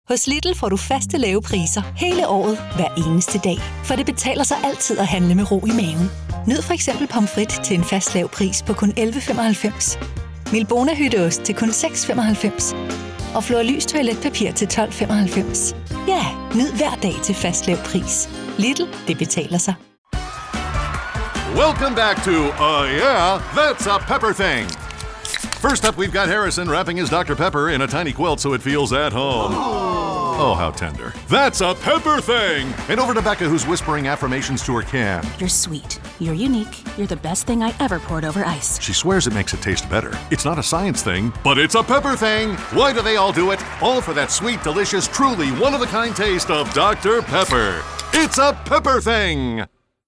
Hos Lidl får du faste lave priser hele året, hver eneste dag. For det betaler sig altid at handle med ro i maven. Nyd for eksempel pomfrit til en fast lav pris på kun 11,95. Milbona hytteost til kun 6,95. Og Florlys toiletpapir til 12,95. Ja, nyd hver dag til fast lav pris. Lidl, det betaler sig. Welcome back to Yeah, That's a Pepper Thing. First up, we've got Harrison wrapping his Dr. Pepper in a tiny quilt so it feels at home. Oh, how tender. That's a Pepper Thing! And over to Becca, who's whispering affirmations to her can. You're sweet. You're unique. You're the best thing I ever poured over ice. She swears it makes it taste better. It's not a science thing, but it's a pepper thing. Why do they all do it? All for that sweet, delicious, truly one-of-a-kind taste of Dr. Pepper. It's a Pepper Thing!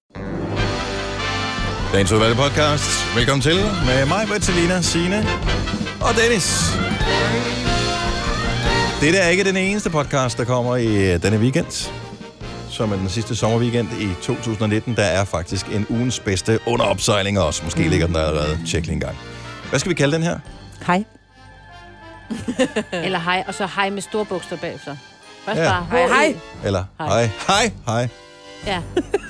Dagens udvalgte podcast. Velkommen til med mig, Bertalina, Signe og Dennis. Dette er ikke den eneste podcast, der kommer i denne weekend, som er den sidste sommerweekend i 2019. Der er faktisk en ugens bedste under opsejling også. Måske ligger den der allerede. Tjek lige en gang. Hvad skal vi kalde den her? Hej. Eller hej, og så hej med store bogstaver bagefter. Først Ja. bare Hej, hej. Eller hej, hej, hej. Ja.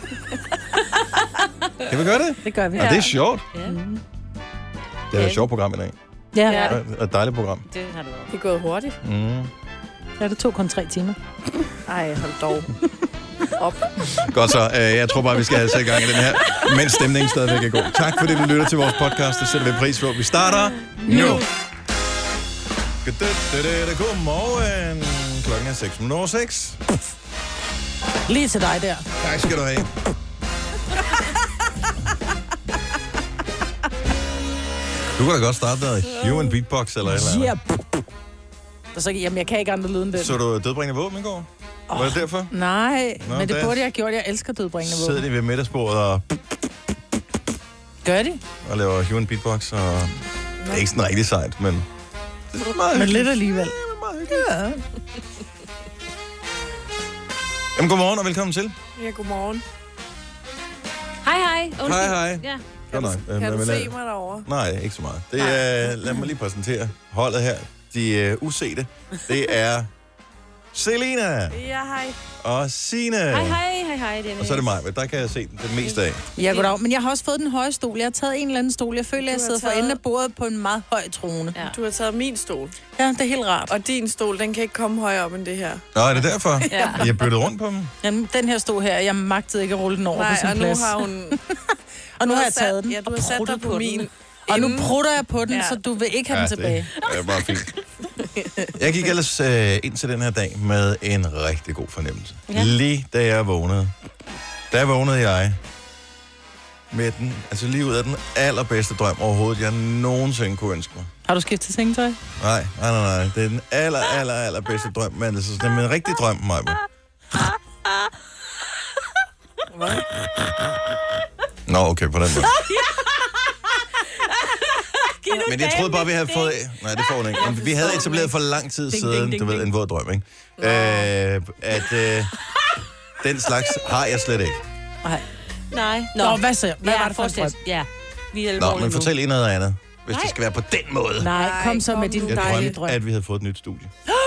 Kan vi gøre det? Det gør vi. Ja, det er sjovt. Ja. Det er et sjovt program i dag. Ja, Ja. Et dejligt program. Det har du også. det er gået hurtigt. Ja, det tog kun 3 timer. Ej, hold dog. Op. Godt så. Jeg tror bare, vi skal have sat i gang i den her, mens stemningen stadigvæk er god. Tak fordi du lytter til vores podcast. Det sætter vi pris på. Vi starter nu. Godmorgen. Klokken er 6:06. Lige til dig der. Tak skal du have. Du kan da godt starte der. Human beatbox eller et eller andet. Yeah. Så, jamen, jeg kan ikke andre lyde end den. Så du dødbringende våben i går? Var det derfor? Nej, Nå, men det der- burde jeg have gjort. Jeg elsker dødbringende våben. Sidder de ved middagsbordet og Gør de? laver human beatbox, og det er ikke sådan rigtig sejt, men det er meget Men hyggeligt. lidt alligevel. Ja. Jamen, godmorgen og velkommen til. Ja, godmorgen. Hej, hej. Undskyld. Hej, hej. Ja. Godt nok. Kan du Men, se mig derovre? Nej, ikke så meget. Det er, lad mig lige præsentere holdet her. De usete. Det er Selina Ja, hej. og Signe. Hej, hej, Dennis. Og så er det mig, men der kan jeg se det meste af. Ja, goddag. Men jeg har også fået den høje stol. Jeg har taget en eller anden stol. Jeg føler, at jeg sidder for enden af bordet på en meget høj trone. Ja. Du har taget min stol, Ja, det er helt rart. og din stol, den kan ikke komme højere op end det her. Nå, er det derfor? Ja. Jeg byttede rundt på dem. Jamen, den her stol her, jeg magtede ikke at rulle den over på Nej, sin og nu plads. har hun... Og nu du har har jeg taget den Ja, du og har sat dig pruttet på min. Og nu inden. prutter jeg på den, Ja. så du vil ikke have den tilbage. Det er bare fint. Jeg gik ellers ind til den her dag med en rigtig god fornemmelse. Ja. Lige da jeg vågnede. Der vågnede jeg med den, altså lige ud af den allerbedste drøm overhovedet, jeg nogensinde kunne ønske mig. Har du skiftet sengetøj? Nej. Det er den allerbedste drøm, men altså sådan en rigtig drøm, Maja. Nå, okay, på den måde. Men jeg troede bare, vi havde fået... Nej, det får hun ikke. Men vi havde etableret for lang tid siden, du ved, en våd drøm, ikke? Den slags har jeg slet ikke. Nej. Nå, hvad så? Hvad var det for en fortsæt. drøm? Ja, vi er Nå, alvorlige men nu. fortæl en noget andet, hvis det skal være på den måde. Nej, kom så med din Jeg dejlige drømte, drøm. at vi havde fået et nyt studie.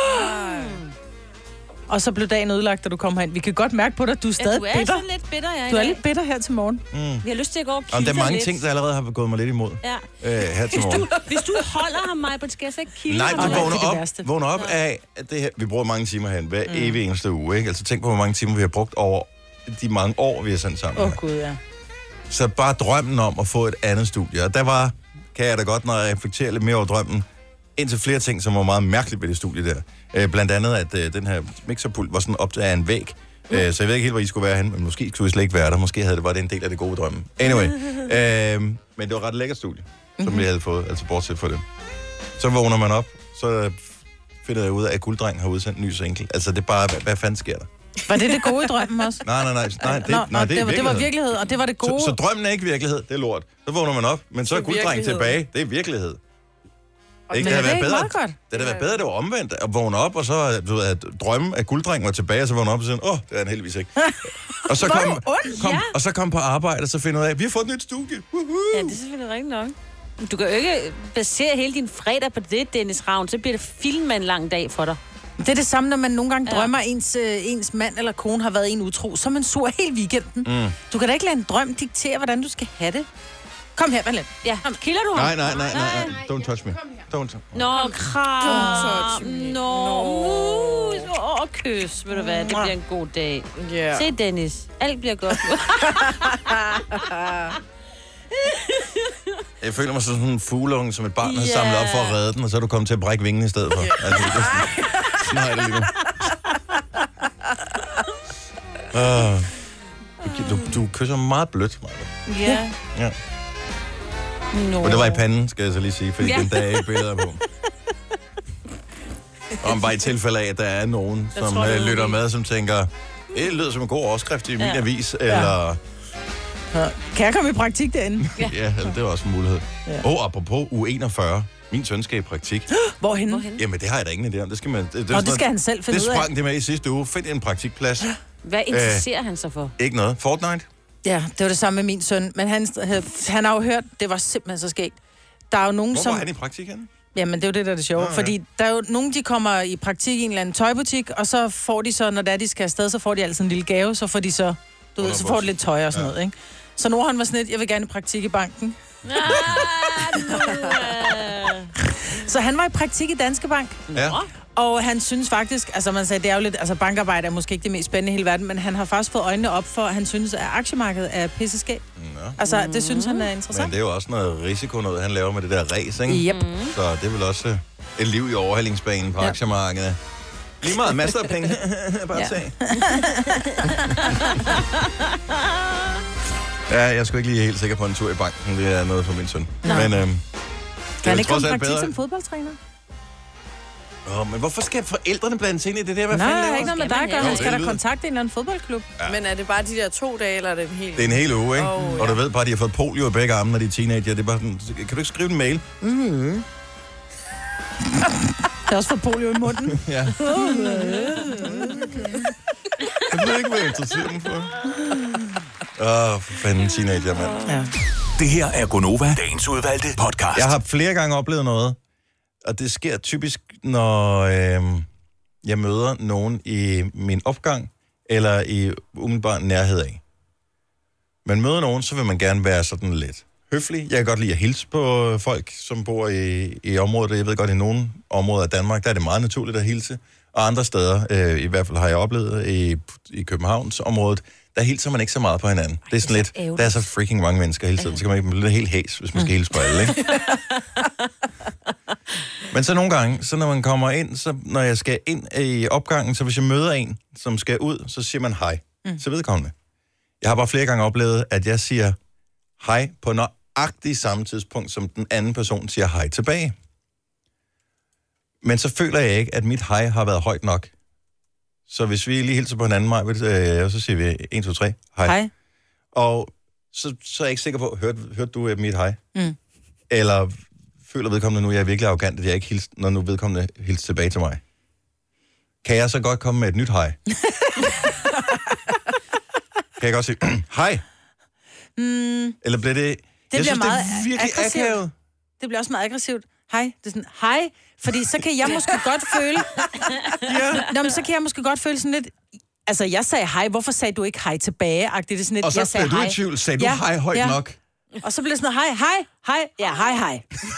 Og så blev dagen ødelagt, da du kom herind. Vi kan godt mærke på dig, at du er stadig du er bitter. sådan lidt bitter, ja. Du er lidt bitter her til morgen. Vi har lyst til at gå og kigge Og der er mange lidt. ting, der allerede har gået mig lidt imod Ja. her til morgen. Hvis du holder ham, Maja, skal jeg så ikke kigge Nej, ham? du det er vågner det op, værste. vågner op af, at det her, vi bruger mange timer hen, hver evig eneste uge, ikke? Altså tænk på, hvor mange timer vi har brugt over de mange år, vi har sendt sammen. her. Gud, ja. Så bare drømmen om at få et andet studie. Og der var, kan jeg da godt, når jeg reflekterer lidt mere over drømmen, indtil flere ting, som var meget mærkeligt ved det studie der. Blandt andet, at den her mixerpult var sådan op af en væg. Så jeg ved ikke helt, hvor I skulle være henne, men måske skulle I slet ikke være der. Måske havde det var det en del af det gode drømme. Anyway. Men det var ret lækkert studie, som vi havde fået, altså bortset fra det. Så vågner man op, så finder jeg ud af, at Gulddreng har udsendt en ny single. Altså det er bare, hvad fanden sker der? Var det det gode i drømmen også? Nej, det er det var virkelighed, og det var det gode. Så drømmen er ikke virkelighed, det er lort. Så vågner man op, men så er Gulddreng tilbage. Det er virkelighed. Ikke, Men det er det havde ikke været meget bedre. godt? Det havde været bedre, det var omvendt. At vågne op, og så du ved, at drømme, at Gulddreng var tilbage, og så vågne op og sige, det er han heldigvis ikke. Og så og så kom på arbejde, og så finder ud af, at vi har fået et nyt studie. Ja, det er selvfølgelig rigtigt nok. Du kan jo ikke basere hele din fredag på det, Dennis Ravn. Så bliver det film med en lang dag for dig. Det er det samme, når man nogle gange drømmer, ens mand eller kone har været en utro. Så er man sur hele weekenden. Du kan da ikke lade en drøm diktere, hvordan du skal have det. Kom her, Valent. Ja, kilder du ham? Nej. Don't touch me. Don't. Nå, kram. Nå, mus. Kys, ved du hvad, det bliver en god dag. Yeah. Se, Dennis. Alt bliver godt nu. Jeg føler mig som sådan en fugleunge, som et barn har samlet op for at redde den, og så er du kommet til at brække vingen i stedet for. Altså, det er sådan har jeg det lige nu. Du kysser meget blødt, Maja. Ja. Og det var i panden, skal jeg så lige sige, fordi den der er ikke billeder på. Om bare i tilfælde af, at der er nogen, som lytter med, som tænker, det lyder som en god overskrift i min avis, eller... Kan jeg komme i praktik derinde? Ja, det var også en mulighed. Apropos U41. Min søn skal i praktik. Hvorhenne? Jamen, det har jeg da ingen idé om. Det skal man... Det skal han selv finde ud af. Det sprang det med i sidste uge. Find en praktikplads. Hvad interesserer han sig for? Ikke noget. Fortnite? Ja, det var det samme med min søn. Men han har jo hørt, det var simpelthen så skægt. Der er jo nogen, Hvor var han i praktik henne? Jamen, det er jo det, der er det sjove. Fordi der er jo nogen, de kommer i praktik i en eller anden tøjbutik, og så får de så, når de skal afsted, så får de altid en lille gave, så får de så... så får de lidt tøj og sådan noget, ikke? Så nu han var sådan lidt, jeg vil gerne i praktik i banken. Så han var i praktik i Danske Bank. Ja. Og han synes faktisk, altså man sagde, det er jo lidt, altså bankarbejde er måske ikke det mest spændende i hele verden, men han har faktisk fået øjnene op for, at han synes, at aktiemarkedet er pisseskab. Altså, det synes han er interessant. Men det er jo også noget risiko, noget han laver med det der race, ikke? Yep. Så det er vel også et liv i overhældingsbanen på aktiemarkedet. Lige meget, masser af penge. Bare se. Ja, jeg er sgu ikke lige helt sikker på en tur i banken. Det er noget for min søn. Nej. Men kan han ikke komme i praktik som fodboldtræner? Men hvorfor skal forældrene blande sig ind i det der? Hvad Nej, fanden laver? ikke noget med dig at gøre. Han skal da kontakte en eller anden fodboldklub. Ja. Men er det bare de der 2 dage, eller er det en hel... Det er en hel uge, ikke? Og du ved bare, at de har fået polio i begge arme, når de er teenager. Det er bare sådan, kan du ikke skrive en mail? Der er også fået polio i munden. Ja. Jeg ved ikke, hvad jeg interesserer den for. For fanden teenager, mand. Ja. Det her er Gonova, dagens udvalgte podcast. Jeg har flere gange oplevet noget, og det sker typisk, når jeg møder nogen i min opgang, eller i umiddelbar nærhed af. Man møder nogen, så vil man gerne være sådan lidt høflig. Jeg kan godt lide at hilse på folk, som bor i området. Jeg ved godt, i nogle områder af Danmark, der er det meget naturligt at hilse. Og andre steder, i hvert fald har jeg oplevet i Københavns området, der hilser man ikke så meget på hinanden. Det er sådan lidt, der er så freaking mange mennesker hele tiden. Så kan man ikke blive helt hæs, hvis man skal hilse på alle, ikke? Men så nogle gange, så når man kommer ind, så når jeg skal ind i opgangen, så hvis jeg møder en, som skal ud, så siger man hej. Så vedkommende. Jeg har bare flere gange oplevet, at jeg siger hej på nøjagtigt samme tidspunkt, som den anden person siger hej tilbage. Men så føler jeg ikke, at mit hej har været højt nok. Så hvis vi lige hilser på hinanden, så siger vi 1, 2, 3, hej. Hej. Og så er jeg ikke sikker på, hørte du mit hej? Eller føler vedkommende nu, at jeg er virkelig arrogant, at jeg ikke hilser, når nu vedkommende hilser tilbage til mig? Kan jeg så godt komme med et nyt hej? Kan jeg godt sige, hej? Eller bliver det... Det bliver meget det er virkelig aggressivt. akavet. Det bliver også meget aggressivt. Hej. Det er sådan, hej. Fordi så kan jeg måske godt føle... Nå, men så kan jeg måske godt føle sådan lidt... Altså, jeg sagde hej. Hvorfor sagde du ikke hej tilbage? Det er sådan lidt, og så jeg sagde blev du hej. i tvivl. Sagde du hej højt nok? Og så bliver det sådan noget, hej. Ja, hej. Hej.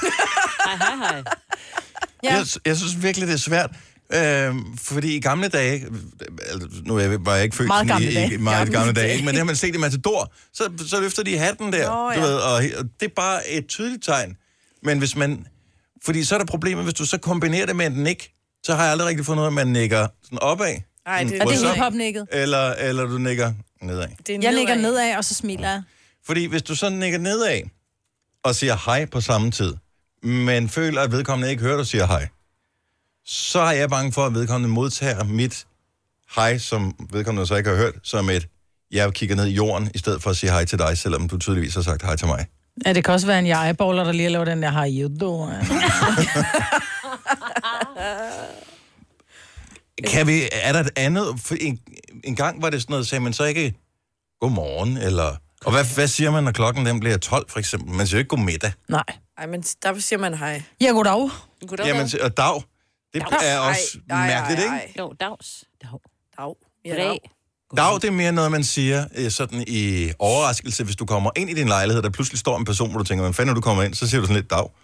Ja. Jeg synes virkelig, det er svært. Fordi i gamle dage, nu var jeg ikke født meget gamle dage, ikke? Men det har man set i Matador, så løfter de hatten der, du ved, og det er bare et tydeligt tegn. Men hvis man, fordi så er der problemet, hvis du så kombinerer det med en nik, så har jeg aldrig rigtig fundet ud af, at man nikker sådan opad. Ej, det Og det er hiphop-nikket. Eller du nikker nedad. Jeg nikker nedad, og så smiler jeg. Fordi hvis du sådan nikker nedad, og siger hej på samme tid, men føler, at vedkommende ikke hører, du siger hej, så er jeg bange for, at vedkommende modtager mit hej, som vedkommende så ikke har hørt, som et, jeg kigger ned i jorden, i stedet for at sige hej til dig, selvom du tydeligvis har sagt hej til mig. Ja, det kan også være en jeg-baller, der lige laver den der hej, you do. Er der et andet? For en gang var det sådan noget, sagde man så ikke godmorgen, eller... Og hvad siger man, når klokken den bliver 12, for eksempel? Man siger jo ikke godmiddag. Nej. Ej, men der siger man hej. Ja, goddag. Jamen, og dag, Det er også mærkeligt, ikke? Jo, dags. Dag. Goddag. Dag, det er mere noget, man siger sådan i overraskelse, hvis du kommer ind i din lejlighed, der pludselig står en person, hvor du tænker, hvad fanden, når du kommer ind, så siger du sådan lidt dag.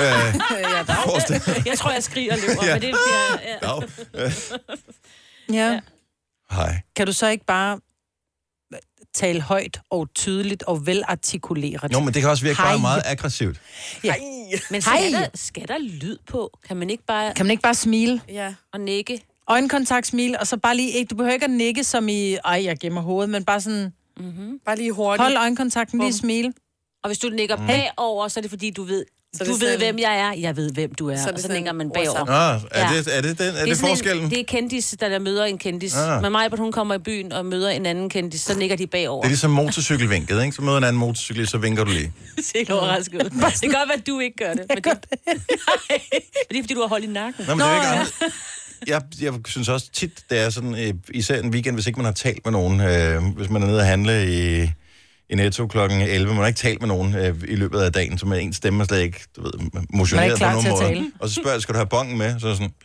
Dag. Jeg tror, jeg skriger og løber, men det bliver... Ja. Hej. Kan du så ikke bare tale højt og tydeligt og velartikuleret? Jo, men det kan også virke bare meget aggressivt. Ja. Men skal der lyd på? Kan man ikke bare smile? Ja. Og nikke? Øjenkontakt, smile, og så bare lige, du behøver ikke at nikke som i, jeg gemmer hovedet, men bare sådan, bare lige hurtigt. Hold øjenkontakten, lige smile. Og hvis du nikker bagover, så er det fordi, du ved, hvem jeg er, jeg ved, hvem du er, og så nikker man bagover. Er det forskellen? Det er kendis, der møder en kendis. Men mig, hun kommer i byen og møder en anden kendis, så nikker de bagover. Det er ligesom motorcykelvinket, ikke? Så møder en anden motorcyklist, så vinker du lige. Det er ikke overrasket ud. Det kan godt være, at du ikke gør det. Men det er fordi, du har holdt i nakken. Nå, men det er ikke jeg synes også tit, det er sådan, især en weekend, hvis ikke man har talt med nogen, hvis man er nede og handle i Netto klokken 11, man har ikke talt med nogen i løbet af dagen, så med en stemme slet ikke, du ved, motioneret på nogen måde. Og så spørger jeg, skal du have bongen med? Så er sådan...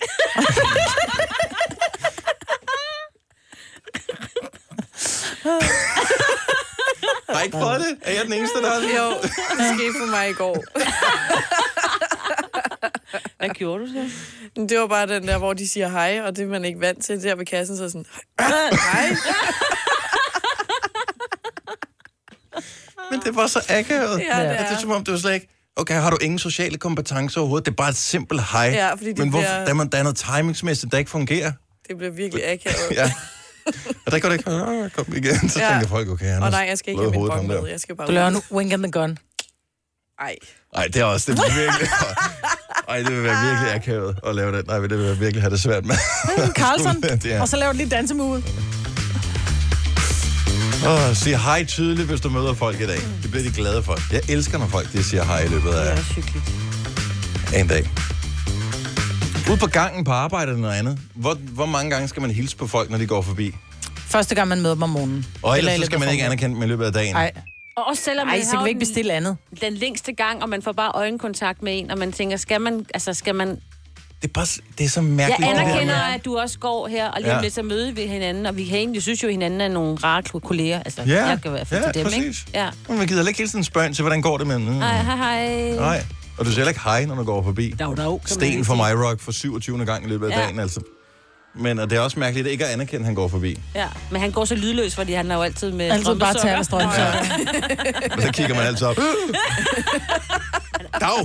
Har I ikke fået det? Er jeg den eneste, der har det? Jo, det skete for mig i går. Hvad gjorde du så? Det var bare den der, hvor de siger hej, og det er man ikke vant til. Der ved kassen, så sådan, hej. Men det var så akavet. Ja, det er som om, det var slet ikke... Okay, har du ingen sociale kompetencer overhovedet? Det er bare et simpelt hej. Ja, fordi men der er noget timingsmæssigt, der ikke fungerer. Det bliver virkelig akavet. Ja. Og der går det ikke... Kom igen. Så tænker folk, okay, han nej, jeg skal ikke have min bong med. Jeg skal bare... Du laver nu wink and the gun. Ej, det er også... Det bliver virkelig... Ej, det vil være virkelig akavet at lave det. Nej, det vil virkelig have det svært med. Carlson. Og så laver du lige dansemove. Sig hej tydeligt, hvis du møder folk i dag. Det bliver de glade for. Jeg elsker, når folk de siger hej i løbet af en dag. Ude på gangen på arbejde eller noget andet. Hvor mange gange skal man hilse på folk, når de går forbi? Første gang, man møder dem om morgenen. Og ellers så skal man ikke anerkende dem i løbet af dagen. Nej. Og også selvom man så kan vi ikke bestille andet. Den længste gang, og man får bare øjenkontakt med en, og man tænker, skal man... Det er så mærkeligt. Jeg anerkender, at du også går her, og lige lidt så møde ved hinanden, og vi kan egentlig synes jo, at hinanden er nogle rare kolleger. Altså, jeg kan i hvert fald til dem, præcis. Ikke? Ja, men man gider ikke hele tiden spørge til, hvordan går det med dem? Hej. Nej, og du siger ikke hej, når du går forbi. Sten fra MyRock for 27. gang i løbet af dagen, altså. Men det er også mærkeligt, at ikke at anerkende, at han går forbi. Ja, men han går så lydløs, fordi han har jo altid med altid bare tager strømsokker. Og så kigger man altid op. Dag!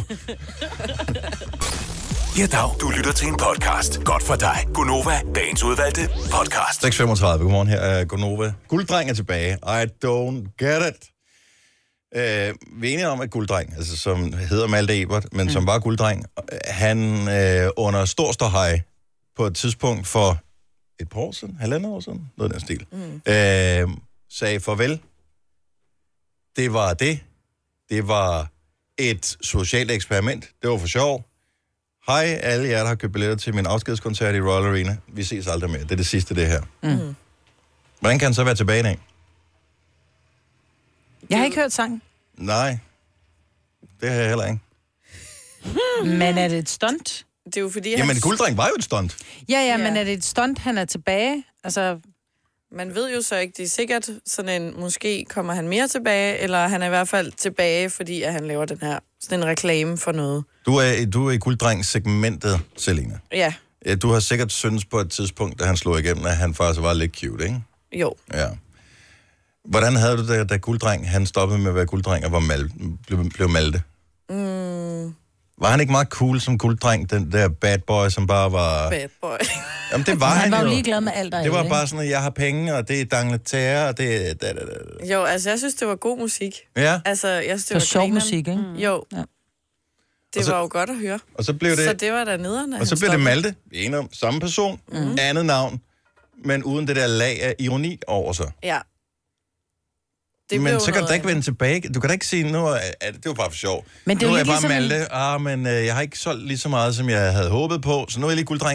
Ja, dag. Du lytter til en podcast. Godt for dig. Gonova, dagens udvalgte podcast. 6:35. Godmorgen, her er Gonova. Gulddreng er tilbage. I don't get it. Vi er enige om, at Gulddreng, altså som hedder Malte Ebert, men som var Gulddreng, han under stor ståhej på et tidspunkt for et par år siden, 1,5 år siden, noget af den stil, sagde farvel. Det var det. Det var et socialt eksperiment. Det var for sjov. Hej alle jer, der har købt billetter til min afskedskoncert i Royal Arena. Vi ses aldrig mere. Det er det sidste, det her. Hvordan kan han så være tilbage i dag? Jeg har ikke hørt sangen. Nej, det har jeg heller ikke. Men er det et stunt? Det er jo fordi, jamen, Gulddreng var jo et stunt. Ja, men er det et stunt, han er tilbage? Altså... Man ved jo så ikke, det er sikkert sådan en, måske kommer han mere tilbage, eller han er i hvert fald tilbage, fordi at han laver den her, sådan en reklame for noget. Du er i Gulddreng-segmentet, Selina. Ja. Du har sikkert syntes på et tidspunkt, da han slog igennem, at han faktisk var lidt cute, ikke? Jo. Ja. Hvordan havde du det, da Gulddreng, han stoppede med at være Gulddreng og var blev Malte? Var han ikke meget cool som Gulddreng, den der bad boy, som bare var... Bad boy. Jamen, det var han var jo ligeglad med alt der. Det var bare sådan, at jeg har penge, og det er dangletære, og det er... Jo, altså, jeg synes, det var god musik. Ja. Altså, jeg synes, det var sjov musik, ikke? Jo. Ja. Det var jo godt at høre. Og så blev det... Så det var der nederne. Og så blev det Malte. En om samme person, andet navn, men uden det der lag af ironi over sig. Ja. Men så kan du da ikke vende tilbage. Du kan da ikke sige, nu det var bare for sjov. Men det nu er jeg bare ligesom... Malte, men jeg har ikke solgt lige så meget, som jeg havde håbet på, så nu er jeg lige Gulddreng igen.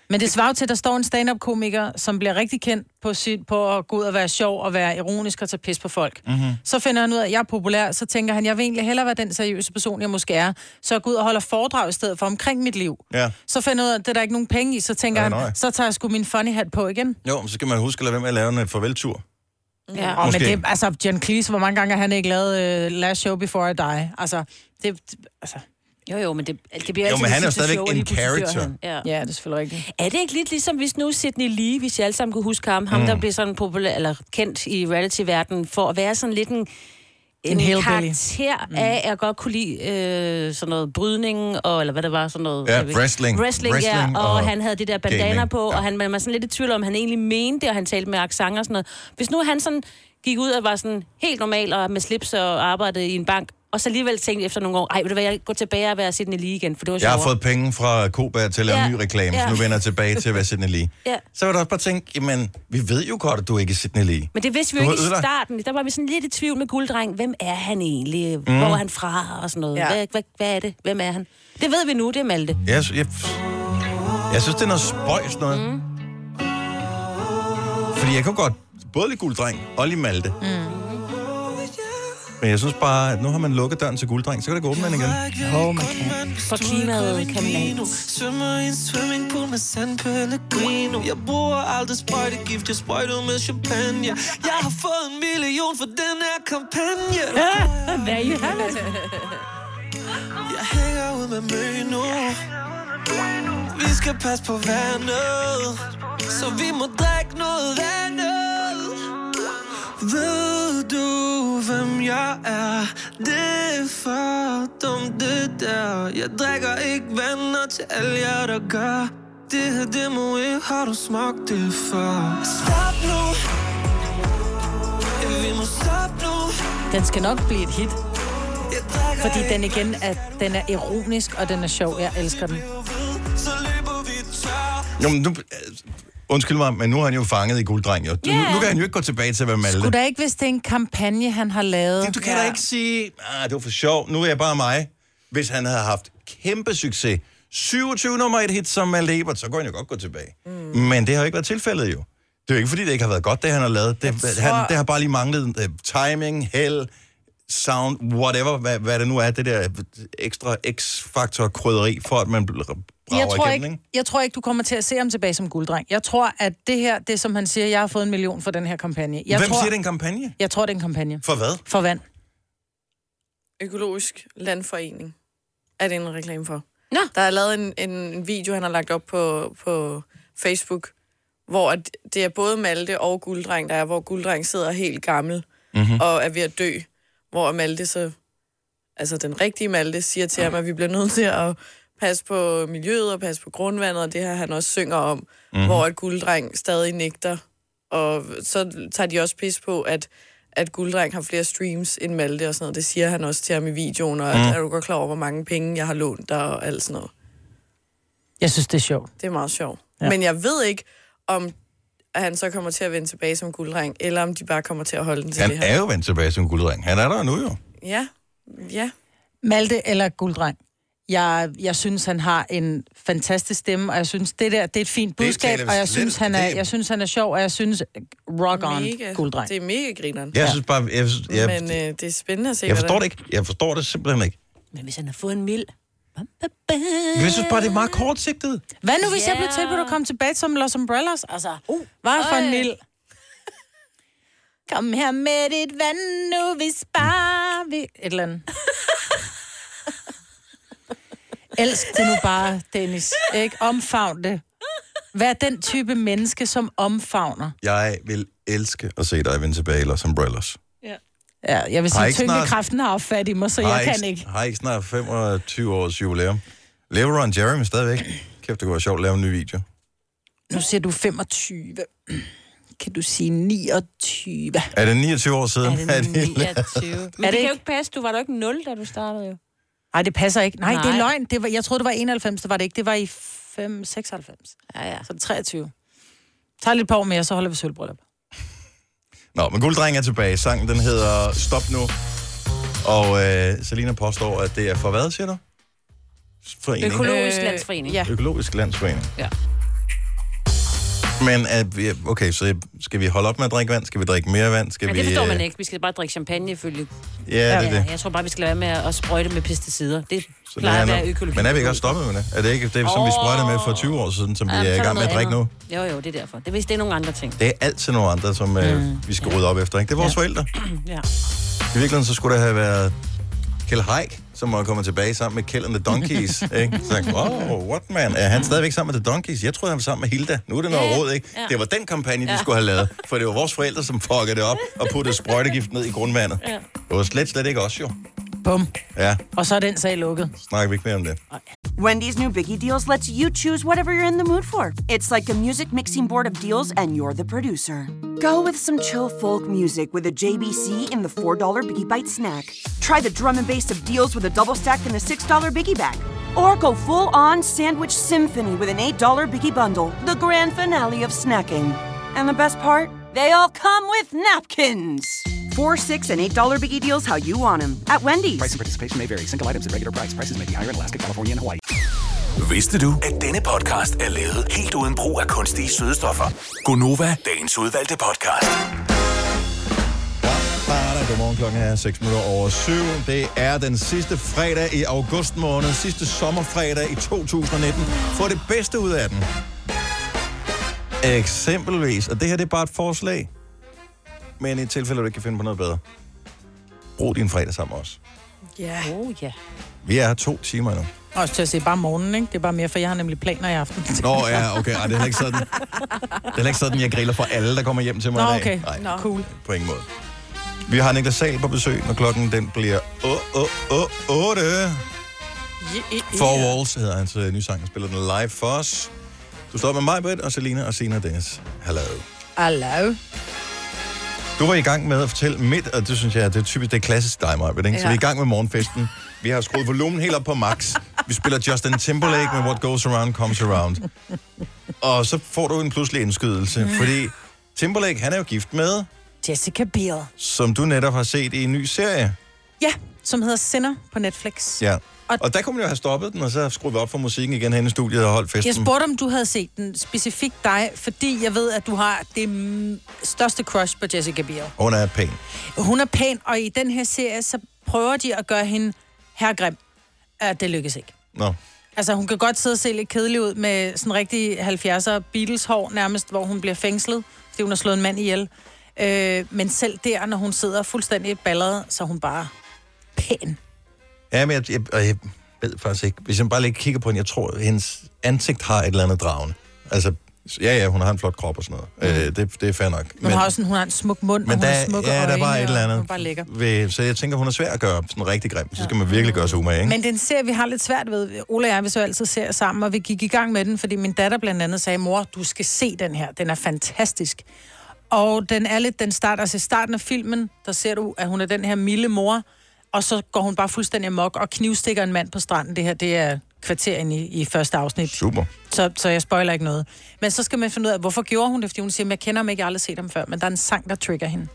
Men det svarer til, at der står en stand-up-komiker, som bliver rigtig kendt på at gå ud og være sjov og være ironisk og tage pis på folk. Mm-hmm. Så finder han ud af, at jeg er populær, så tænker han, jeg vil egentlig hellere være den seriøse person, jeg måske er. Så jeg går ud og holder foredrag i stedet for omkring mit liv. Ja. Så finder jeg ud af, at det er der ikke nogen penge i, så tænker han, så tager jeg sgu min funny hat på igen. Jo, så kan man huske at lade være med at lave en farveltur. Ja, og men det, altså, John Cleese, hvor mange gange har han ikke lavet Last Show Before I Die? Altså, Jo, men det bliver altid men han er jo stadigvæk en character. Ja, det er selvfølgelig rigtigt. Er det ikke lidt ligesom, hvis nu Sidney Lee, hvis jeg alle sammen kunne huske ham, der blev sådan populær, eller kendt i reality-verdenen, for at være sådan lidt en karakter af, at jeg godt kunne lide sådan noget brydning, og, eller hvad det var, sådan noget... Ja, wrestling, og han havde det der bandana gaming. på, og man var sådan lidt i tvivl om, han egentlig mente det, og han talte med accent og sådan noget. Hvis nu han sådan gik ud og var sådan helt normal, og med slips og arbejdede i en bank, og så alligevel tænkte efter nogle år, ved du hvad, jeg går tilbage og være Sidney Lee igen, for det var sjovere. Jeg har fået penge fra Koba til at lave ny reklame, så nu vender jeg tilbage til at være Sidney Lee. Så vil du også bare tænke, jamen, vi ved jo godt, at du ikke er Sidney Lee. Men det vidste vi jo ikke i starten. Der var vi sådan lidt i tvivl med Gulddreng. Hvem er han egentlig? Hvor er han fra? Og sådan noget. Ja. Hvad er det? Hvem er han? Det ved vi nu, det er Malte. Jeg synes, det er noget spøjs noget. Fordi jeg kan godt både lide Gulddreng og lide Malte. Men jeg synes bare, at nu har man lukket døren til Gulddreng, så kan det gå åbne den igen. Man kan. For klimaet kan man. Svømmer i en swimmingpool med San Pellegrino. Jeg bruger aldrig sprøjtegift, jeg sprøjter med champagne. Jeg har fået 1 million for den her kampagne. Hvad er I her? Jeg hænger ud med Mø nu. Vi skal passe på vandet, så vi må drikke noget vandet. Ved du, hvem jeg er? Det er for dumt, det der. Jeg drikker ikke venner til alle jer, der gør det her, det må ikke. Har du smagt det før? Stop nu. Ja, vi må stoppe nu. Den skal nok blive et hit. Fordi den igen, den er ironisk, og den er sjov. Jeg elsker den. Jo, men nu... Undskyld mig, men nu er han jo fanget i Gulddreng. Nu kan han jo ikke gå tilbage til at være Malte. Skulle da ikke, hvis det er en kampagne, han har lavet? Du kan da ikke sige, det var for sjov, nu er jeg bare mig. Hvis han havde haft kæmpe succes, 27 nummer 1 hit som Malte Ebert, så går han jo godt gå tilbage. Men det har jo ikke været tilfældet jo. Det er jo ikke, fordi det ikke har været godt, det han har lavet. Det har bare lige manglet timing, held, sound, whatever, hvad det nu er, det der ekstra X-faktor krydderi, for at man jeg tror ikke, du kommer til at se ham tilbage som Gulddreng. Jeg tror, at det her, det som han siger, jeg har fået 1 million for den her kampagne. Hvem siger, det er en kampagne? Jeg tror, det er en kampagne. For hvad? For vand. Økologisk Landforening er det en reklame for. Nå. Der er lavet en video, han har lagt op på Facebook, hvor det er både Malte og Gulddreng, der er, hvor Gulddreng sidder helt gammel og er ved at dø. Hvor Malte så, altså den rigtige Malte, siger til ham, at vi bliver nødt til at passe på miljøet og passe på grundvandet, og det her han også synger om, hvor at Gulddreng stadig nægter. Og så tager de også pis på, at Gulddreng har flere streams end Malte og sådan noget. Det siger han også til ham i videoen, og er du godt klar over, hvor mange penge jeg har lånt der og alt sådan noget. Jeg synes, det er sjovt. Det er meget sjovt. Ja. Men jeg ved ikke, om han så kommer til at vende tilbage som Gulddreng, eller om de bare kommer til at holde den til det her. Han er jo vendt tilbage som Gulddreng. Han er der nu jo. Ja. Malte eller Gulddreng. Jeg synes, han har en fantastisk stemme, og jeg synes, det er et fint budskab, og jeg synes, han er sjov, og jeg synes, rock on, Gulddreng. Det er mega grineren. Jeg synes bare... Men det er spændende at se, jeg forstår det ikke. Jeg forstår det simpelthen ikke. Men hvis han har fået en mild... Jeg synes bare, det er meget kortsigtet. Hvad nu, hvis jeg blev tilbudt at komme tilbage som Los Umbrellas? Altså, hvad for en mild? Kom her med dit vand nu, vi sparer vi... Et eller andet. Elsk det nu bare, Dennis. Ikke? Omfavn det. Vær den type menneske, som omfavner. Jeg vil elske at se dig vende tilbage i Los Umbrellas. Ja, jeg vil sige, tyngdekraften har fat i mig, så jeg kan ikke. Har ikke snart 25 års jubilæum? Lever Ron Jeremy stadigvæk? Kæft, det kunne være sjovt at lave en ny video. Nu siger du 25. Kan du sige 29? Er det 29 år siden? Er det 29? Men det kan jo ikke passe. Du var da ikke 0, da du startede jo. Nej, det passer ikke. Nej, det er løgn. Jeg troede, det var 91, det var det ikke. Det var i 96. Ja. Så 23. Tag lidt på mere, så holder vi sølvbryllup. Nå, men Gulddreng er tilbage. Sangen, den hedder Stop Nu. Og Selina påstår, at det er for hvad, siger du? Forening. Økologisk Landsforening. Ja. Økologisk Landsforening. Ja. Men okay, så skal vi holde op med at drikke vand? Skal vi drikke mere vand? Skal det forstår man ikke. Vi skal bare drikke champagne ifølge. Ja, det er det. Jeg tror bare, vi skal lade være med at sprøjte med pesticider. Det plejer at være økologi. Men er vi ikke også stoppet med det? Er det ikke det, som vi sprøjtede med for 20 år siden, som vi er i gang med at drikke nu? Jo, det er derfor. Det er nogle andre ting. Det er altid nogle andre, som vi skal rydde op efter, ikke? Det er vores forældre. Ja. I virkeligheden, så skulle der have været Kjeld Haik, som var kommet tilbage sammen med Kjeld and the Donkeys, ikke? Så wow, what man? Er han stadigvæk sammen med The Donkeys? Jeg troede, han var sammen med Hilda. Nu er det noget råd, ikke? Det var den kampagne, de skulle have lavet. For det var vores forældre, som fuckede det op og puttede sprøjtegift ned i grundvandet. Det var slet ikke os, jo. Bum. Ja. Og så er den sag lukket. Snakker vi ikke mere om det. Wendy's new Biggie Deals lets you choose whatever you're in the mood for. It's like a music mixing board of deals, and you're the producer. Go with some chill folk music with a JBC in the $4 Biggie Bite snack. Try the drum and bass of deals with a double stack in the $6 Biggie bag. Or go full-on sandwich symphony with an $8 Biggie bundle, the grand finale of snacking. And the best part? They all come with napkins. 4, 6, and $8 Biggie Deals how you want them at Wendy's. Price and participation may vary. Single items at regular price. Prices may be higher in Alaska, California, and Hawaii. Vidste du, at denne podcast er lavet helt uden brug af kunstige sødestoffer? Gonova, dagens udvalgte podcast. Godmorgen, klokken er 6:07. Det er den sidste fredag i august måned, sidste sommerfredag i 2019. Få det bedste ud af den. Eksempelvis, og det her det er bare et forslag, men i et tilfælde, du ikke kan finde på noget bedre. Brug din fredag sammen med os. Ja. Vi er her 2 timer nu. Også til at se bare morgenen, ikke? Det er bare mere, for jeg har nemlig planer i aften. Nå ja, okay. Ej, det er ikke sådan. Det er ikke sådan, jeg griller for alle, der kommer hjem til mig i dag. Okay. Nej, Cool. På ingen måde. Vi har Niklas Sahl på besøg, når klokken den bliver 8. Four Walls hedder hans nye sang, han spiller den live for os. Du står med mig, Britt, og Selina og Sina Dennis. Hallo. Du var i gang med at fortælle midt, og det synes jeg, det er typisk, det er klassisk dig, Maja, ikke? Så vi er i gang med morgenfesten. Vi har skruet volumen helt op på max. Vi spiller Justin Timberlake med What Goes Around Comes Around. Og så får du en pludselig indskydelse, fordi Timberlake, han er jo gift med Jessica Biel, som du netop har set i en ny serie. Ja, som hedder Sinner på Netflix. Ja. Og der kunne man jo have stoppet den, og så skruet op for musikken igen hen i studiet og holdt festen. Jeg spurgte, om du havde set den specifikt dig, fordi jeg ved, at du har det største crush på Jessica Biel. Hun er pæn. Hun er pæn, og i den her serie, så prøver de at gøre hende herregrim. Det lykkes ikke. Nå. Altså, hun kan godt sidde og se lidt kedelig ud med sådan rigtig 70'er Beatles-hår nærmest, hvor hun bliver fængslet, fordi hun har slået en mand ihjel. Men selv der, når hun sidder fuldstændig balleret, så er hun bare pæn. Ja, men jeg ved faktisk ikke. Hvis jeg bare lige kigger på hende, jeg tror, at hendes ansigt har et eller andet dragende. Altså, ja, hun har en flot krop og sådan noget. Det er fair nok. Men hun har en smuk mund, men og hun har smukke øjne. Ja, der er bare et eller andet. Hun er bare lækker. Så jeg tænker, hun er svær at gøre sådan rigtig grim. Så skal man virkelig gøre sig umage, ikke? Men den serie, vi har lidt svært ved. Ole og jeg, vi så altid ser sammen, og vi gik i gang med den, fordi min datter blandt andet sagde, mor, du skal se den her. Den er fantastisk. Og den starter, starten af filmen, der ser du, at hun er den her milde mor, og så går hun bare fuldstændig amok og knivstikker en mand på stranden. Det her, det er kvarteren i første afsnit. Super. Så jeg spoiler ikke noget. Men så skal man finde ud af, hvorfor gjorde hun det? Fordi hun siger, jeg kender ham ikke, jeg har aldrig set ham før, men der er en sang, der trigger hende.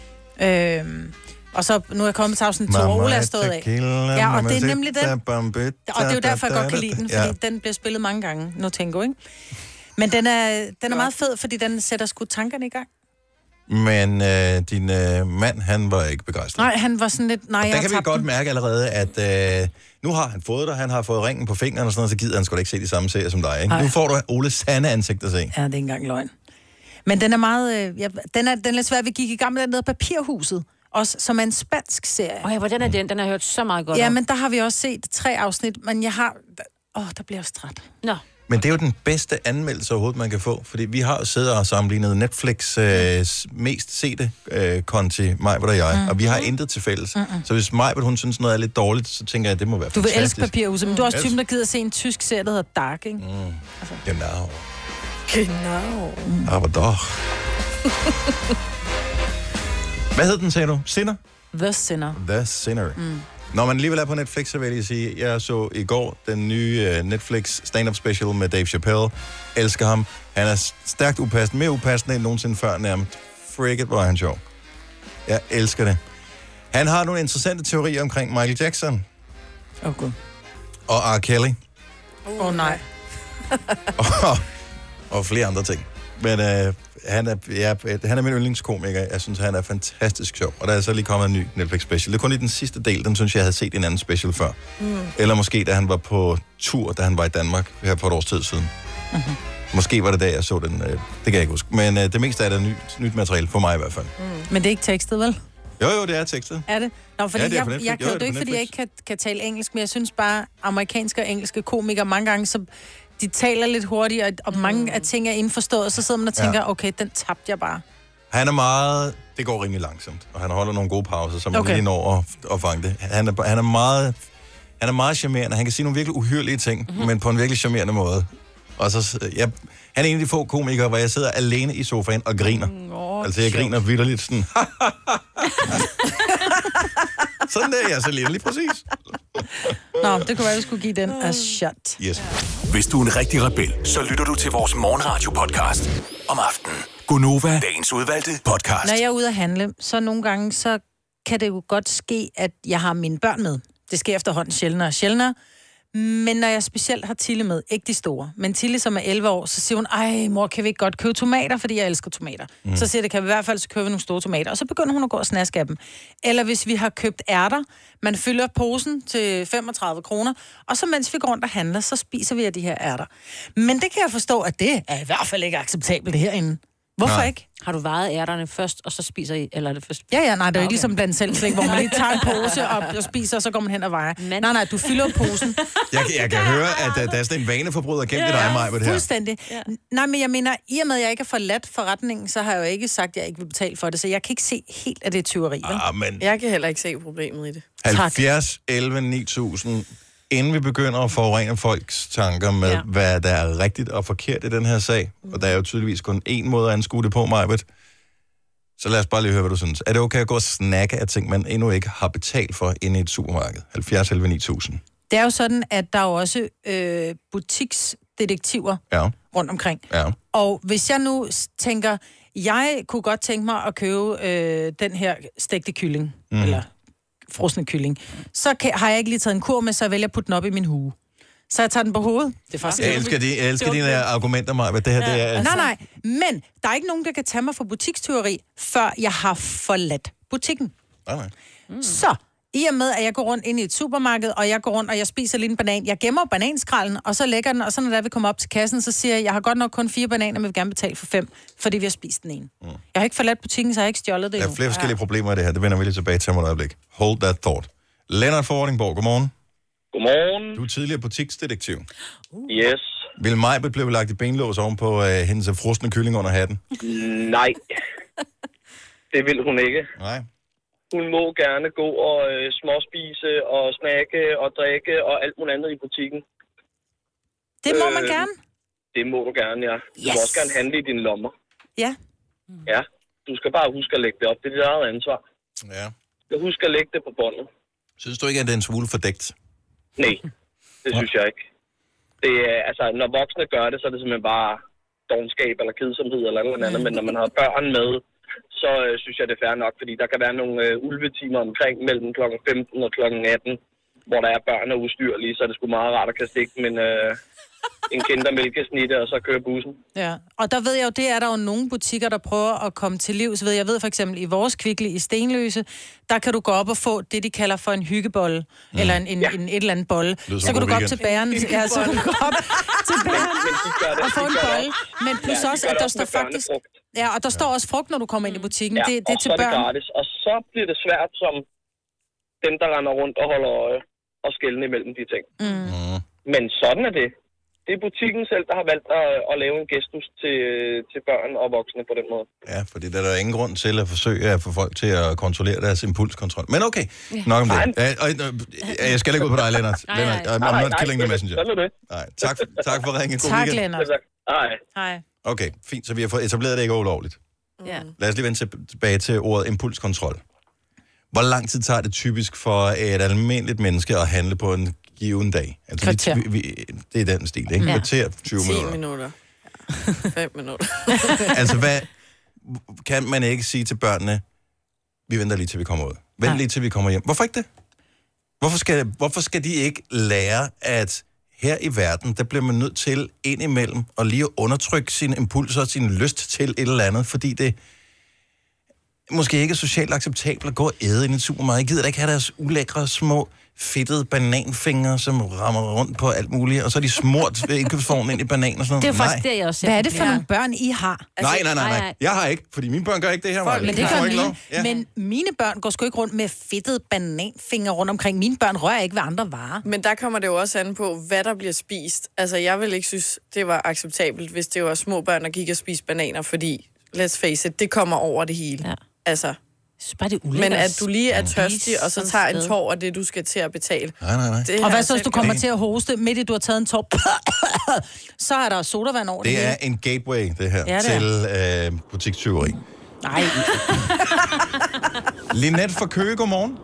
Og så nu er jeg kommet til afsnit 2, og Ola er stået af. Ja, og det er nemlig den. Og det er jo derfor, jeg godt kan lide den, fordi den bliver spillet mange gange. Nu tænker ikke? Men den er meget fed, fordi den sætter sgu tankerne i gang. Men din mand, han var ikke begejstret. Nej, han var sådan lidt... Nej, der kan vi godt mærke allerede, at nu har han fået dig, han har fået ringen på fingeren og sådan noget, så gider han sgu da ikke se de samme serier som dig, ikke? Nu får du Oles sande ansigt at se. Ja, det er ikke engang løgn. Men den er meget... den er lidt svær. Vi gik i gang med den nede Papirhuset, også, som er en spansk serie. Hvordan er den? Den har hørt så meget godt om. Ja, om. Men der har vi også set 3 afsnit, men jeg har... der bliver jeg også træt. Nå. Men det er jo den bedste anmeldelse overhovedet, man kan få. Fordi vi har jo siddet og sammenlignet Netflix mest sete konti, Majbert og jeg. Og vi har intet til fælles. Så hvis Majbert, hun synes noget er lidt dårligt, så tænker jeg, at det må være fantastisk. Du vil elske Papirhuset, men du er også typen, der gider se en tysk serie, der hedder Dark, ikke? Altså. Genau. Genau. Aber doch. Hvad hed den, sagde du? Sinner? The Sinner. The Sinner. Når man alligevel er på Netflix, så vil jeg lige sige, jeg så i går den nye Netflix stand-up special med Dave Chappelle. Elsker ham. Han er stærkt upassende, mere upassende end nogensinde før nærmest. Frigget, hvor er han sjov. Jeg elsker det. Han har nogle interessante teorier omkring Michael Jackson. Okay. Og R. Kelly. Nej. og flere andre ting. Men han er min yndlingskomiker. Jeg synes, han er fantastisk sjov. Og der er så lige kommet en ny Netflix-special. Det er kun i den sidste del, den synes jeg havde set en anden special før. Eller måske, da han var på tur, da han var i Danmark her for et års tid siden. Mm-hmm. Måske var det da, jeg så den. Det kan jeg ikke huske. Men det meste af det er nyt materiale, for mig i hvert fald. Men det er ikke tekstet, vel? Jo, det er tekstet. Er det? Nå, fordi ja, jeg kan jo ikke, fordi jeg ikke kan tale engelsk, men jeg synes bare, amerikanske og engelske komikere mange gange, så de taler lidt hurtigt, og mange af ting er indforstået, så sidder man og tænker, okay, den tabte jeg bare. Han er meget... Det går rimelig langsomt, og han holder nogle gode pauser, så man lige når at fange det. Han er meget charmerende. Han kan sige nogle virkelig uhyrlige ting, men på en virkelig charmerende måde. Og så... Han er en af de få komikere, hvor jeg sidder alene i sofaen og griner. Altså, jeg griner vitterligt sådan... Sådan der, jeg så lige præcis. Nå, det kunne være, at vi skulle give den a shot. Yes. Hvis du er en rigtig rebel, så lytter du til vores morgenradio-podcast om aftenen. Gonova, dagens udvalgte podcast. Når jeg er ude at handle, så nogle gange, så kan det jo godt ske, at jeg har mine børn med. Det sker efterhånden sjældnere og sjældnere. Men når jeg specielt har Tille med, ikke de store, men Tille, som er 11 år, så siger hun, ej mor, kan vi ikke godt købe tomater, fordi jeg elsker tomater. Så siger det, kan vi i hvert fald så købe nogle store tomater. Og så begynder hun at gå og snaske af dem. Eller hvis vi har købt ærter, man fylder posen til 35 kroner, og så mens vi går rundt og handler, så spiser vi af de her ærter. Men det kan jeg forstå, at det er i hvert fald ikke acceptabelt herinde. Hvorfor ikke? Har du vejet ærterne først, og så spiser I, eller er det først? Ja, nej, det er jo ikke ligesom blandt selvslæg, hvor man lige tager en pose og spiser, og så går man hen og vejer. Nej, du fylder posen. Jeg kan høre, at der er sådan en vaneforbryder gennem det dig, Maja, med det her. Fuldstændig. Ja. Nej, men jeg mener, i og med, at jeg ikke har forladt forretningen, så har jeg jo ikke sagt, at jeg ikke vil betale for det, så jeg kan ikke se helt, at det er tyveri. Men... Jeg kan heller ikke se problemet i det. 70, 11, 9000... Inden vi begynder at forurene folks tanker med, hvad der er rigtigt og forkert i den her sag, og der er jo tydeligvis kun én måde at anskue det på, Majbet, så lad os bare lige høre, hvad du synes. Er det okay at gå og snakke af ting, man endnu ikke har betalt for inde i et supermarked? 70, 11, 9000. Det er jo sådan, at der er jo også butiksdetektiver rundt omkring. Ja. Og hvis jeg nu tænker, jeg kunne godt tænke mig at købe den her stegte kylling, eller frosne kylling, så har jeg ikke lige taget en kur med, så jeg vælger at putte den op i min hue. Så jeg tager den på hovedet. Det er faktisk jeg elsker dine argumenter, Maja. Det her, det er... Nej, men der er ikke nogen, der kan tage mig for butikstyveri, før jeg har forladt butikken. Nej. Så, i og med, at jeg går rundt ind i et supermarked, og jeg går rundt, og jeg spiser lige en banan, jeg gemmer bananskralden, og så lægger den, og så når vi kommer op til kassen, så siger jeg har godt nok kun 4 bananer, men vil gerne betale for 5, fordi vi har spist den ene. Jeg har ikke forladt butikken, så jeg har ikke stjålet det endnu. Der er flere forskellige problemer i det her. Det vender vi lige tilbage til om et øjeblik. Hold that thought. Lennart fra Vordingborg, godmorgen. Godmorgen. Du er tidligere butiksdetektiv. Yes. Vil Majbet blive lagt i benlås oven på hendes frosne kylling under hatten? Nej. Det vil hun ikke. Nej. Hun må gerne gå og småspise og snakke og drikke og alt muligt andet i butikken. Det må man gerne? Det må du gerne, ja. Du må også gerne handle i dine lommer. Ja. Ja. Du skal bare huske at lægge det op. Det er dit eget ansvar. Ja. Du skal huske at lægge det på båndet. Synes du ikke, at det er en smule fordækt? Nej, det synes jeg ikke. Det er, altså, når voksne gør det, så er det simpelthen bare dovenskab eller kedsomhed eller noget andet. Men når man har børn med, så synes jeg, det er fair nok, fordi der kan være nogle ulvetimer omkring mellem kl. 15 og kl. 18, hvor der er børn og ustyrlige, så er det sgu meget rart at kan stikke dem en kindermælkesnitte og så køre bussen. Ja, og der ved jeg jo, det er der jo nogle butikker, der prøver at komme til livs. Jeg ved for eksempel, i vores Kvickly i Stenløse, der kan du gå op og få det, de kalder for en hyggebolle, eller en et eller andet bolle. Så kan du gå op til bæren, så kan du gå op til bæren og få en bolle. Men plus også, at der står faktisk... Ja, og der står også frugt, når du kommer ind i butikken. Ja, det er til børn. Gratis. Og så bliver det svært som dem, der render rundt og holder øje og skelne imellem de ting. Men sådan er det. Det er butikken selv, der har valgt at lave en gestus til børn og voksne på den måde. Ja, fordi der er ingen grund til at forsøge at få folk til at kontrollere deres impulskontrol. Men okay, nok om det. Jeg skal ikke ud på dig, Lennart. I'm not killing the messenger. Nej, tak for ringen. Tak, Lennart. Hej. Okay, fint, så vi har fået etableret det ikke ulovligt. Lad os lige vende tilbage til ordet impulskontrol. Hvor lang tid tager det typisk for et almindeligt menneske at handle på en given dag? Altså, det er den stil, ikke? Kvarter, 20 minutter. 10 minutter. 5 minutter. Altså, hvad kan man ikke sige til børnene, vi venter lige til vi kommer ud. Vent lige til vi kommer hjem. Hvorfor ikke det? Hvorfor skal de ikke lære, at her i verden, der bliver man nødt til indimellem at lige undertrykke sine impulser og sin lyst til et eller andet, fordi det måske ikke er socialt acceptabelt at gå og æde i en supermarked. Jeg gider da ikke have deres ulækre, små, fedtede bananfingre, som rammer rundt på alt muligt, og så er de smurt ved indkøbsvognen ind i banan og sådan noget. Det er faktisk det, jeg også Hvad er det for nogle børn, I har? Nej. Jeg har ikke, fordi mine børn gør ikke det her. Men det gør mine. Ja. Men mine børn går sgu ikke rundt med fedtede bananfingre rundt omkring. Mine børn rører ikke ved andre varer. Men der kommer det jo også an på, hvad der bliver spist. Altså, jeg vil ikke synes, det var acceptabelt, hvis det var små børn, der gik og spiste bananer, fordi, let's face it, det kommer over det hele. Ja. Altså... Bare det men at du lige er tørstig, og så tager en tår af det, du skal til at betale. Nej. Og hvad så, hvis du kommer til at hoste, midt i du har taget en tår, så er der sodavand over det. Det er en gateway, det her, til butikstyveri. Nej. Linette fra Køge, godmorgen.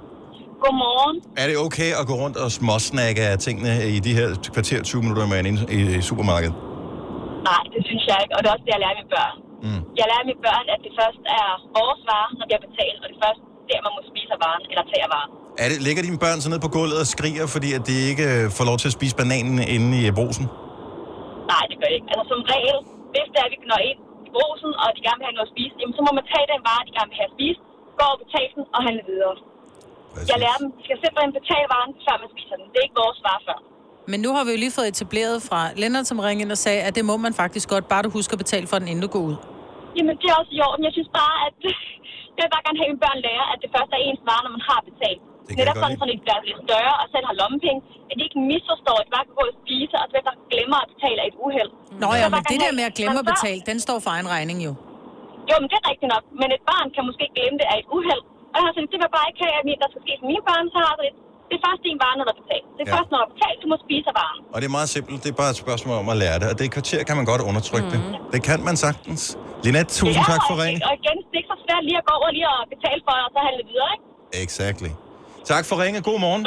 Godmorgen. Er det okay at gå rundt og småsnakke af tingene i de her kvarter 20 minutter, man er inde i supermarkedet? Nej, det synes jeg ikke, og det er også det, jeg lærer mine børn. Jeg lærer mine børn, at det først er vores varer, når de har betalt, og det først der, man må spise varen, eller tage varen. Ligger dine børn så ned på gulvet og skriger, fordi at de ikke får lov til at spise bananen inde i brusen? Nej, det gør det ikke. Altså som regel, hvis det er, at vi når ind i brusen, og de gerne vil have noget at spise, jamen, så må man tage den vare, de gerne vil have at spise, gå og betale den og handle videre. Præcis. Jeg lærer dem, de skal simpelthen betale varen, før man spiser den. Det er ikke vores vare før. Men nu har vi jo lige fået etableret fra Lennart, som ringede og sagde, at det må man faktisk godt, bare du husker at betale for den, inden du går ud. Jamen, det er også i orden. Jeg synes bare, at jeg vil bare gerne have, at mine børn lærer, at det først er ens vare, når man har betalt. Netop sådan, så de bliver lidt større og selv har lommepenge. At de ikke misforstår, at de bare kan gå og spise, og så bare glemmer at betale af et uheld. Nå ja, men det der med at glemme at betale, den står for egen regning jo. Jo, men det er rigtigt nok. Men et barn kan måske glemme det af et uheld. Og jeg har sagt, det vil bare ikke have, at der skal ske for mine børn, så har det. Det er først din vare, når der er betalt. Det er først, når der er betalt, du må spise af varen. Og det er meget simpelt. Det er bare et spørgsmål om at lære det. Og det kvarter kan man godt undertrykke det. Det kan man sagtens. Linette, tusind tak for ringen. Og igen, det er ikke så svært lige at gå over lige og betale for, og så handle videre, ikke? Exactly. Tak for ringen. God morgen.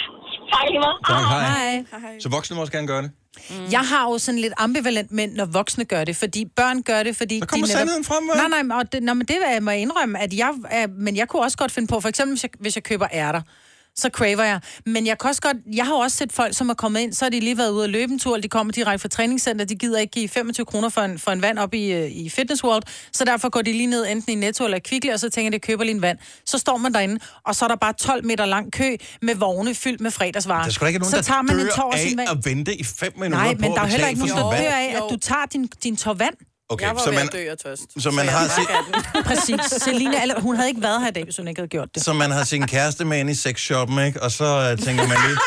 Tak lige meget. Tak, hej. Så voksne må også gerne gøre det? Jeg har jo sådan lidt ambivalent med, når voksne gør det, fordi børn gør det, fordi... Der kommer sandheden frem, hva'? Nej, men det må jeg indrømme, at men jeg kunne også godt finde på, for eksempel hvis jeg køber ærter, så craver jeg. Men jeg har jo også set folk, som er kommet ind, så har de lige været ude at løbe en tur, de kommer direkte fra træningscenter, de gider ikke give 25 kroner for en vand op i Fitness World, så derfor går de lige ned enten i Netto eller Kvickly, og så tænker de, køber lige en vand. Så står man derinde, og så er der bare 12 meter lang kø med vogne fyldt med fredagsvarer. Der skal ikke nogen, så tager man en tår af at vente i 5 minutter. Nej, men der er heller ikke nogen, der dør af, at du tager din tår vand. Okay, jeg var ved at dø af tørst. Så man har præcis. Selina, hun havde ikke været her i dag, hvis hun ikke havde gjort det. Så man har sin kæreste med ind i sexshoppen, ikke? Og så tænker man lige...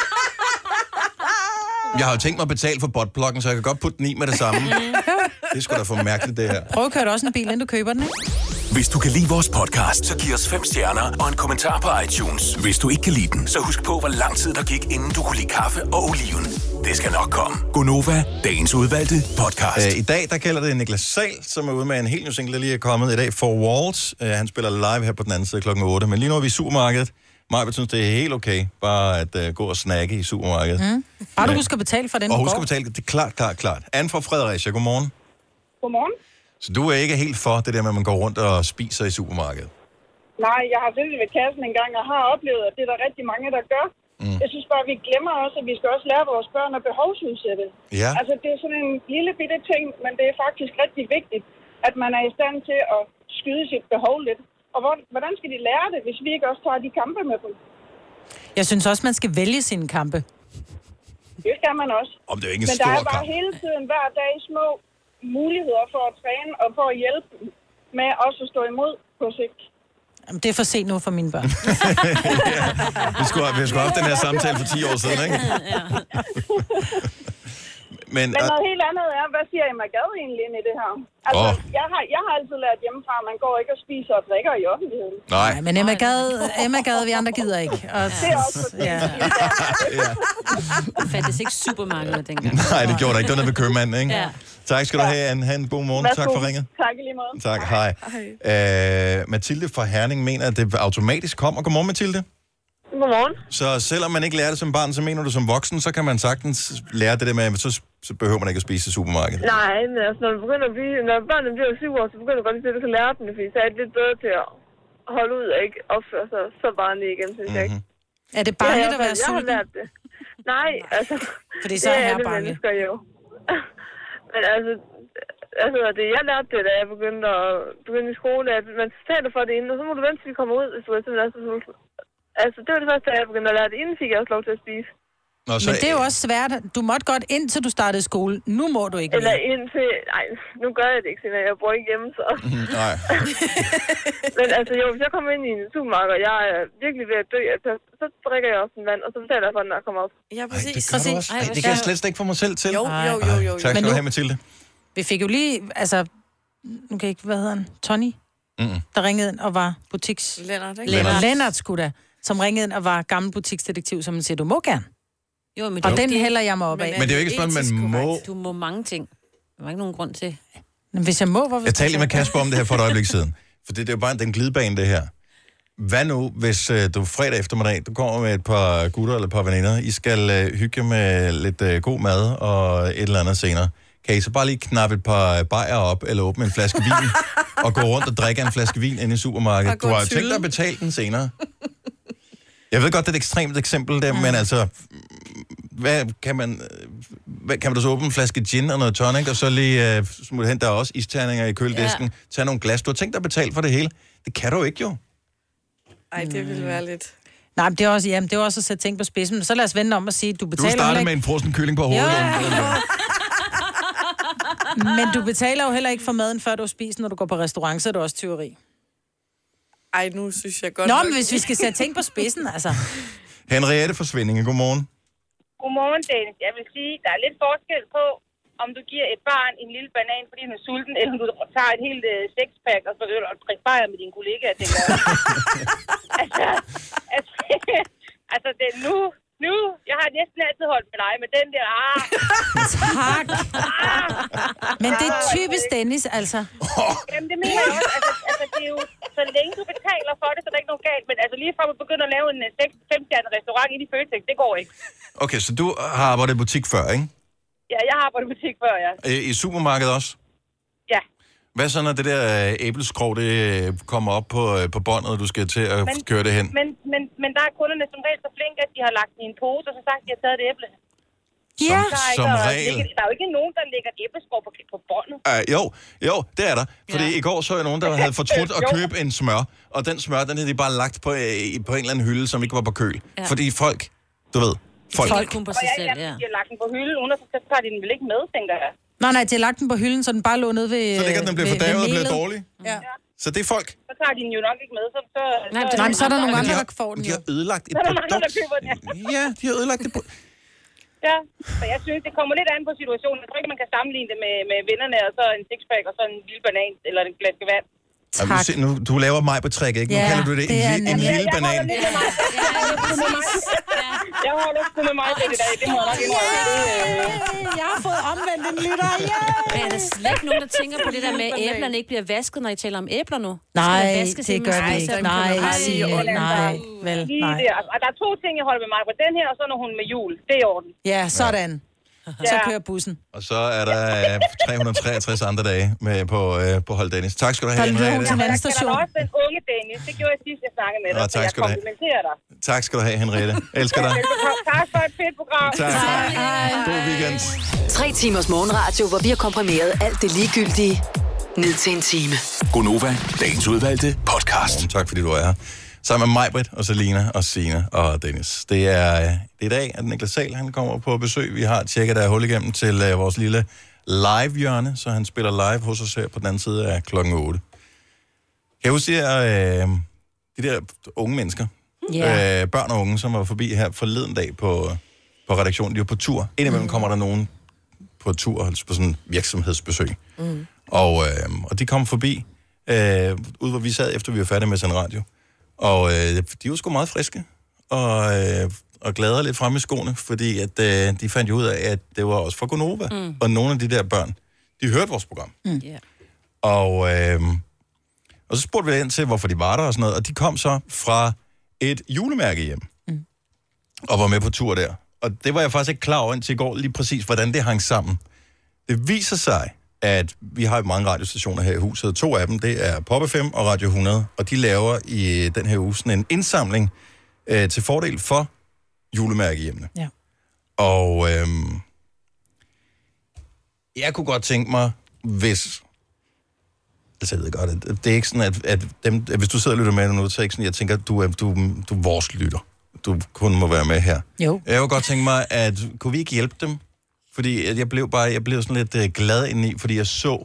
Jeg har jo tænkt mig at betale for botpluggen, så jeg kan godt putte den i med det samme. Det er sgu da for mærkeligt, det her. Prøv at køre også en bil, inden du køber den, ikke? Hvis du kan lide vores podcast, så giv os 5 stjerner og en kommentar på iTunes. Hvis du ikke kan lide den, så husk på, hvor lang tid der gik, inden du kunne lide kaffe og oliven. Det skal nok komme. Gonova, dagens udvalgte podcast. I dag, der gælder det Niklas Sahl, som er ude med en helt ny single, der lige er kommet i dag, For Walls. Han spiller live her på den anden side klokken 8. Men lige nu er vi i supermarkedet. Maja synes, det er helt okay, bare at gå og snakke i supermarkedet. Bare du husker at betale for den, og husk at betale, det er klart. Anne fra Fredericia, godmorgen. Godmorgen. Så du er ikke helt for det der med, at man går rundt og spiser i supermarkedet? Nej, jeg har siddet ved kassen en gang og har oplevet, at det er der rigtig mange, der gør. Jeg synes bare, at vi glemmer også, at vi skal også lære vores børn at behovsudsætte. Ja. Altså, det er sådan en lille bitte ting, men det er faktisk rigtig vigtigt, at man er i stand til at skyde sit behov lidt. Og hvordan skal de lære det, hvis vi ikke også tager de kampe med dem? Jeg synes også, man skal vælge sine kampe. Det skal man også. Det er ikke men der er bare hele tiden, hver dag, små muligheder for at træne og for at hjælpe med også at stå imod på sigt. Jamen, det er for sent nu for mine børn. Vi skulle have haft den her samtale for 10 år siden, ikke? Men noget helt andet er, hvad siger Emma Gad egentlig ind i det her? Altså, jeg har altid lært hjemmefra, at man går ikke og spiser og drikker i offentligheden. Nej. Men Emma Gad, vi andre gider ikke. Og det er også for Det fandtes ikke supermarkeder dengang. Nej, det gjorde der ikke. Det var noget ved købmanden, ikke? Ja. Tak skal du have, Anne. Ha' en god morgen. Tak for ringet. Tak i lige måde. Tak, hej. Mathilde fra Herning mener, at det automatisk kommer. Godmorgen, Mathilde. Godmorgen. Så selvom man ikke lærer det som barn, så mener du som voksen, så kan man sagtens lære det der med, så behøver man ikke at spise i supermarkedet. Nej, men altså, når børnene bliver 7 år, så begynder du godt lige at lære dem det, fordi så er det lidt bedre til at holde ud og ikke opføre sig så barnlig igen, synes jeg ikke. Er det barnligt at være sulten? Jeg har lært det. Nej, altså... Fordi så er det mennesker jo. Men altså, jeg lærte det, da jeg begyndte i skole, at man taler for det inden, og så må du vente, til vi kommer ud, hvis du er simpelthen så sulten. Altså, det var det første, da jeg begyndte at lære det. Inden fik jeg også lov til at spise. Nå, så, men det er jo også svært. Du måtte godt indtil du startede skole. Nu må du ikke. Eller indtil... Nej, nu gør jeg det ikke, siden jeg bor ikke hjemme, så... Nej. Men altså jo, hvis jeg kommer ind i en supermarked, og jeg er virkelig ved at dø, så drikker jeg også en vand, og så betaler jeg for den, når jeg kommer op. Ja, præcis. Det kan jeg slet ikke få mig selv til. Jo. Tak skal du have, Mathilde. Vi fik jo lige... Altså, nu kan jeg ikke... Hvad hedder han? Tony? Der ringede ind og var butiks... Lennart skulle da. Som ringede ind og var gammel butiksdetektiv, som man siger, du må gerne. Jo, men og den hælder jeg mig op af. Men det er jo ikke sådan, man må... Du må mange ting. Der var ikke nogen grund til. Men hvis jeg må, hvorfor... Jeg talte med Kasper om det her for et øjeblik siden. For det er jo bare den glidebane, det her. Hvad nu, hvis du fredag eftermiddag, du kommer med et par gutter eller et par veninder, I skal hygge med lidt god mad og et eller andet senere. Kan I så bare lige knappe et par bajer op, eller åbne en flaske vin, og gå rundt og drikke en flaske vin inde i supermarkedet? Du har jo tænkt dig at betale den senere. Jeg ved godt, det er et ekstremt eksempel der, men altså... Kan man da så åbne en flaske gin og noget tonic, og så lige smutte hen, der er også isterninger i køledisken, tage nogle glas. Du har tænkt dig at betale for det hele. Det kan du ikke jo. Ej, det ville være lidt... Nej, men det er også at sætte ting på spidsen. Men så lad os vende om og sige, du betaler... Du starter med en frossen kylling på hovedet. Ja. Men du betaler jo heller ikke for maden, før du spiser, når du går på restaurant, så er det også tyveri. Ej, nu synes jeg godt... Nå, men hvis vi skal sætte ting på spidsen, altså... Henriette fra Svindinge, godmorgen. Godmorgen, Dennis. Jeg vil sige, der er lidt forskel på, om du giver et barn en lille banan, fordi han er sulten, eller om du tager et helt sexpack, og så begynder du at drikke bajer med dine kollegaer. altså, det er nu, jeg har næsten altid holdt med dig, men den der, Tak. Men det er typisk Dennis, altså. Jamen, det mener jeg også. Altså, det er jo, så længe du betaler for det, så er der ikke noget galt. Men altså, lige fra at begynde at lave en 5-stjernet restaurant i Føtex, det går ikke. Okay, så du har arbejdet i butik før, ikke? Ja, jeg har arbejdet i butik før, ja. I supermarkedet også? Ja. Hvad så, når det der æbleskrog, det kommer op på båndet, og du skal til at køre det hen? Men der er kunderne som regel så flinke, at de har lagt i en pose, og så sagt, at de har taget et æble. Ja, som regel. Der er jo ikke nogen, der lægger et æbleskrog på båndet. Jo, det er der. Fordi i går så jeg nogen, der havde fortrudt at købe en smør, og den smør, den havde de bare lagt på en eller anden hylde, som ikke var på køl. Ja. Fordi folk, du ved, folk kun på sig selv, ja. De har lagt den på hylden, uden så tager de den vel ikke med, tænker jeg. Nej, de har lagt den på hylden, så den bare lå nede ved... Så ligger den bliver fordavet og bliver dårlig? Ja. Så det er folk? Så tager de den jo nok ikke med, Nej, men så er der nogle andre, der får den. De har ødelagt et produkt. Så er der mange, der køber den. Ja, de har ødelagt det. Ja, så jeg synes, det kommer lidt an på situationen. Jeg tror ikke, man kan sammenligne det med vennerne, og så en sixpack, og så en lille banan, eller en glas vand. Tak. Nu, du laver mig på træk, ikke? Nu kalder du det en lille banan. Jeg holder sgu med mig lidt i dag. Det må jeg nok indrømme. Jeg har fået omvendt en liter. Men er der slet ikke nogen, der tænker på det der med, at æblerne ikke bliver vasket, når I taler om æbler nu? Nej, det gør vi ikke. Nej, vel, nej. Der er 2 ting, jeg holder med mig på. Den her, og så når hun med jul. Det er i orden. Ja, sådan. Så kører bussen. Og så er der 363 andre dage med på Hold Dennis. Tak skal du have, Henriette. Jeg kalder også den unge Dennis. Det gjorde jeg sidst, jeg snakkede med dig, så jeg komplimenterer dig. Tak skal du have, Henriette. Elsker dig. Tak for et fedt program. Tak. God weekend. 3 timers morgenradio, hvor vi har komprimeret alt det ligegyldige ned til en time. Gonova, dagens udvalgte podcast. Tak fordi du er her. Sammen med Majbrit og Selina og Signe og Dennis. Det er i dag, at Niklas Sahl, han kommer på besøg. Vi har tjekket der hul igennem til vores lille live-hjørne, så han spiller live hos os her på den anden side af klokken 8. Kan jeg huske de der unge mennesker, børn og unge, som var forbi her forleden dag på redaktionen. De var på tur. Indimellem kommer der nogen på tur, altså på sådan en virksomhedsbesøg. Og de kom forbi, ud hvor vi sad, efter vi var færdige med sådan en radio. Og de var sgu meget friske, og glade lidt fremme i skoene, fordi at, de fandt jo ud af, at det var også fra Gonova. Og nogle af de der børn, de hørte vores program. Og så spurgte vi ind til, hvorfor de var der og sådan noget, og de kom så fra et julemærke hjem, og var med på tur der. Og det var jeg faktisk ikke klar over indtil i går, lige præcis, hvordan det hang sammen. Det viser sig, at vi har mange radiostationer her i huset. 2 af dem, det er Pop FM og Radio 100, og de laver i den her uge sådan en indsamling til fordel for julemærkehjemmene. Ja. Og jeg kunne godt tænke mig, hvis... Altså, jeg ved godt, at det er ikke sådan, at hvis du sidder og lytter med nu, så er det ikke sådan, jeg tænker, at du er vores lytter. Du kun må være med her. Jo. Jeg kunne godt tænke mig, at kunne vi ikke hjælpe dem? Fordi at jeg blev sådan lidt glad indeni, fordi jeg så,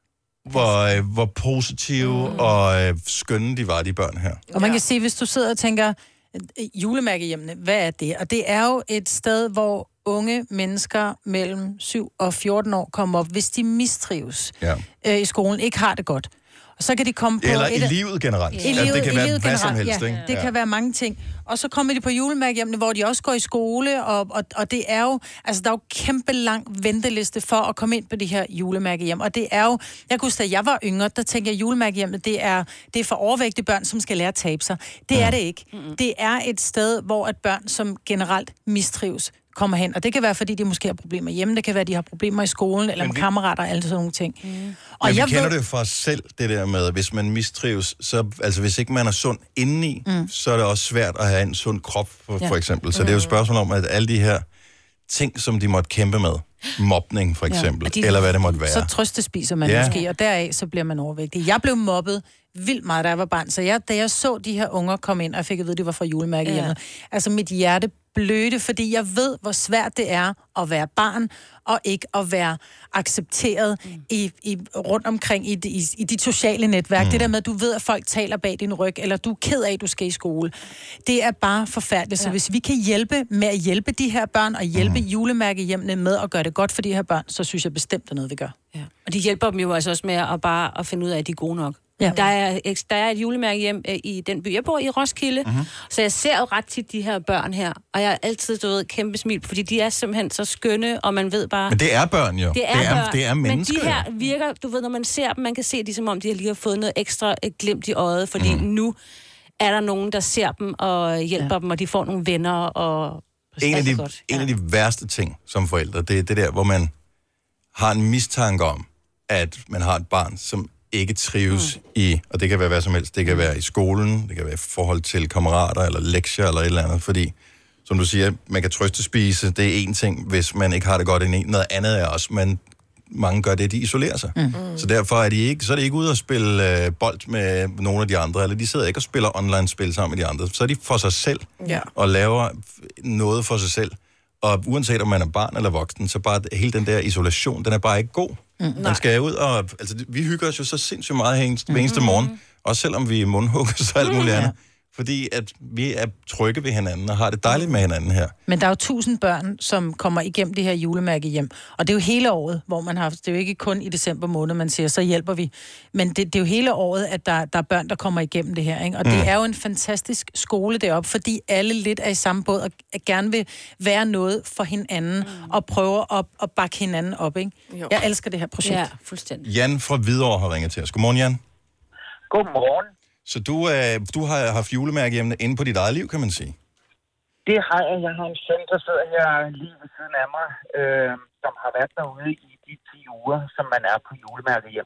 hvor positive og skønne de var, de børn her. Og man kan sige, hvis du sidder og tænker, julemærkehjemmene, hvad er det? Og det er jo et sted, hvor unge mennesker mellem 7 og 14 år kommer op, hvis de mistrives i skolen, ikke har det godt. Og så kan de komme på... Eller i livet generelt. I livet, det kan være livet hvad som helst, ja, ikke? det kan være mange ting. Og så kommer de på julemærkehjemmene, hvor de også går i skole, og det er jo... Altså, der er jo kæmpe lang venteliste for at komme ind på de her julemærkehjem. Og det er jo... Jeg kunne huske, da jeg var yngre, der tænkte jeg, julemærkehjemmet, det er for overvægtige børn, som skal lære at tabe sig. Det er det ikke. Det er et sted, hvor at børn, som generelt mistrives, kommer hen. Og det kan være, fordi de måske har problemer hjemme, det kan være, de har problemer i skolen, eller med kammerater, og alle sådan nogle ting. Og men vi kender det for os selv, det der med, hvis man mistrives, så, altså hvis ikke man er sund indeni, så er det også svært at have en sund krop, for eksempel. Så det er jo et spørgsmål om, at alle de her ting, som de måtte kæmpe med, mobning for eksempel, eller hvad det måtte være. Så trøstespiser man måske, og deraf så bliver man overvægtig. Jeg blev mobbet vildt meget, da jeg var barn, så da jeg så de her unger komme ind, og jeg fik at vide, at det var fra julemærkehjemmet, altså mit hjerte blødte, fordi jeg ved, hvor svært det er at være barn, og ikke at være accepteret rundt omkring i dit sociale netværk. Det der med, at du ved, at folk taler bag din ryg, eller du er ked af, at du skal i skole. Det er bare forfærdeligt. Så hvis vi kan hjælpe med at hjælpe de her børn, og hjælpe julemærkehjemmene med at gøre det godt for de her børn, så synes jeg bestemt, det er noget, vi gør. Ja. Og de hjælper dem jo altså også med at finde ud af, at de er gode nok. Ja. Der er et julemærkehjem i den by, jeg bor i, Roskilde, så jeg ser jo ret tit de her børn her, og jeg har altid kæmpe smil, fordi de er simpelthen så skønne, og man ved bare... Men det er børn jo. Det er mennesker. Men de her virker, du ved, når man ser dem, man kan se de som om, de lige har fået noget ekstra glimt i øjet, fordi nu er der nogen, der ser dem og hjælper dem, og de får nogle venner, og... En af de værste ting som forældre, det er det der, hvor man har en mistanke om, at man har et barn, som ikke trives i, og det kan være hvad som helst, det kan være i skolen, det kan være i forhold til kammerater, eller lektier, eller et eller andet, fordi, som du siger, man kan trøstespise, det er en ting, hvis man ikke har det godt indeni. Noget andet er også, mange gør det, de isolerer sig. Så derfor er de ikke ude at spille bold med nogle af de andre, eller de sidder ikke og spiller online-spil sammen med de andre, så er de for sig selv, og laver noget for sig selv. Og uanset om man er barn eller voksen, så bare hele den der isolation, den er bare ikke god. Man skal ud og... Altså, vi hygger os jo så sindssygt meget hver eneste morgen. Også selvom vi er mundhugger og alt muligt andet. Fordi at vi er trygge ved hinanden og har det dejligt med hinanden her. Men der er jo 1000 børn, som kommer igennem det her julemærkehjem. Og det er jo hele året, hvor man har... Det er jo ikke kun i december måned, man siger, så hjælper vi. Men det er jo hele året, at der er børn, der kommer igennem det her. Ikke? Og det er jo en fantastisk skole deroppe, fordi alle lidt er i samme båd og gerne vil være noget for hinanden og prøve at bakke hinanden op. Ikke? Jeg elsker det her projekt. Ja, fuldstændig. Jan fra Hvidovre har ringet til os. Godmorgen, Jan. Godmorgen. Så du har haft julemærkehjemmene inde på dit eget liv, kan man sige? Det har jeg. Jeg har en søn, der sidder her lige ved siden af mig, som har været derude i de 10 uger, som man er på julemærkehjem.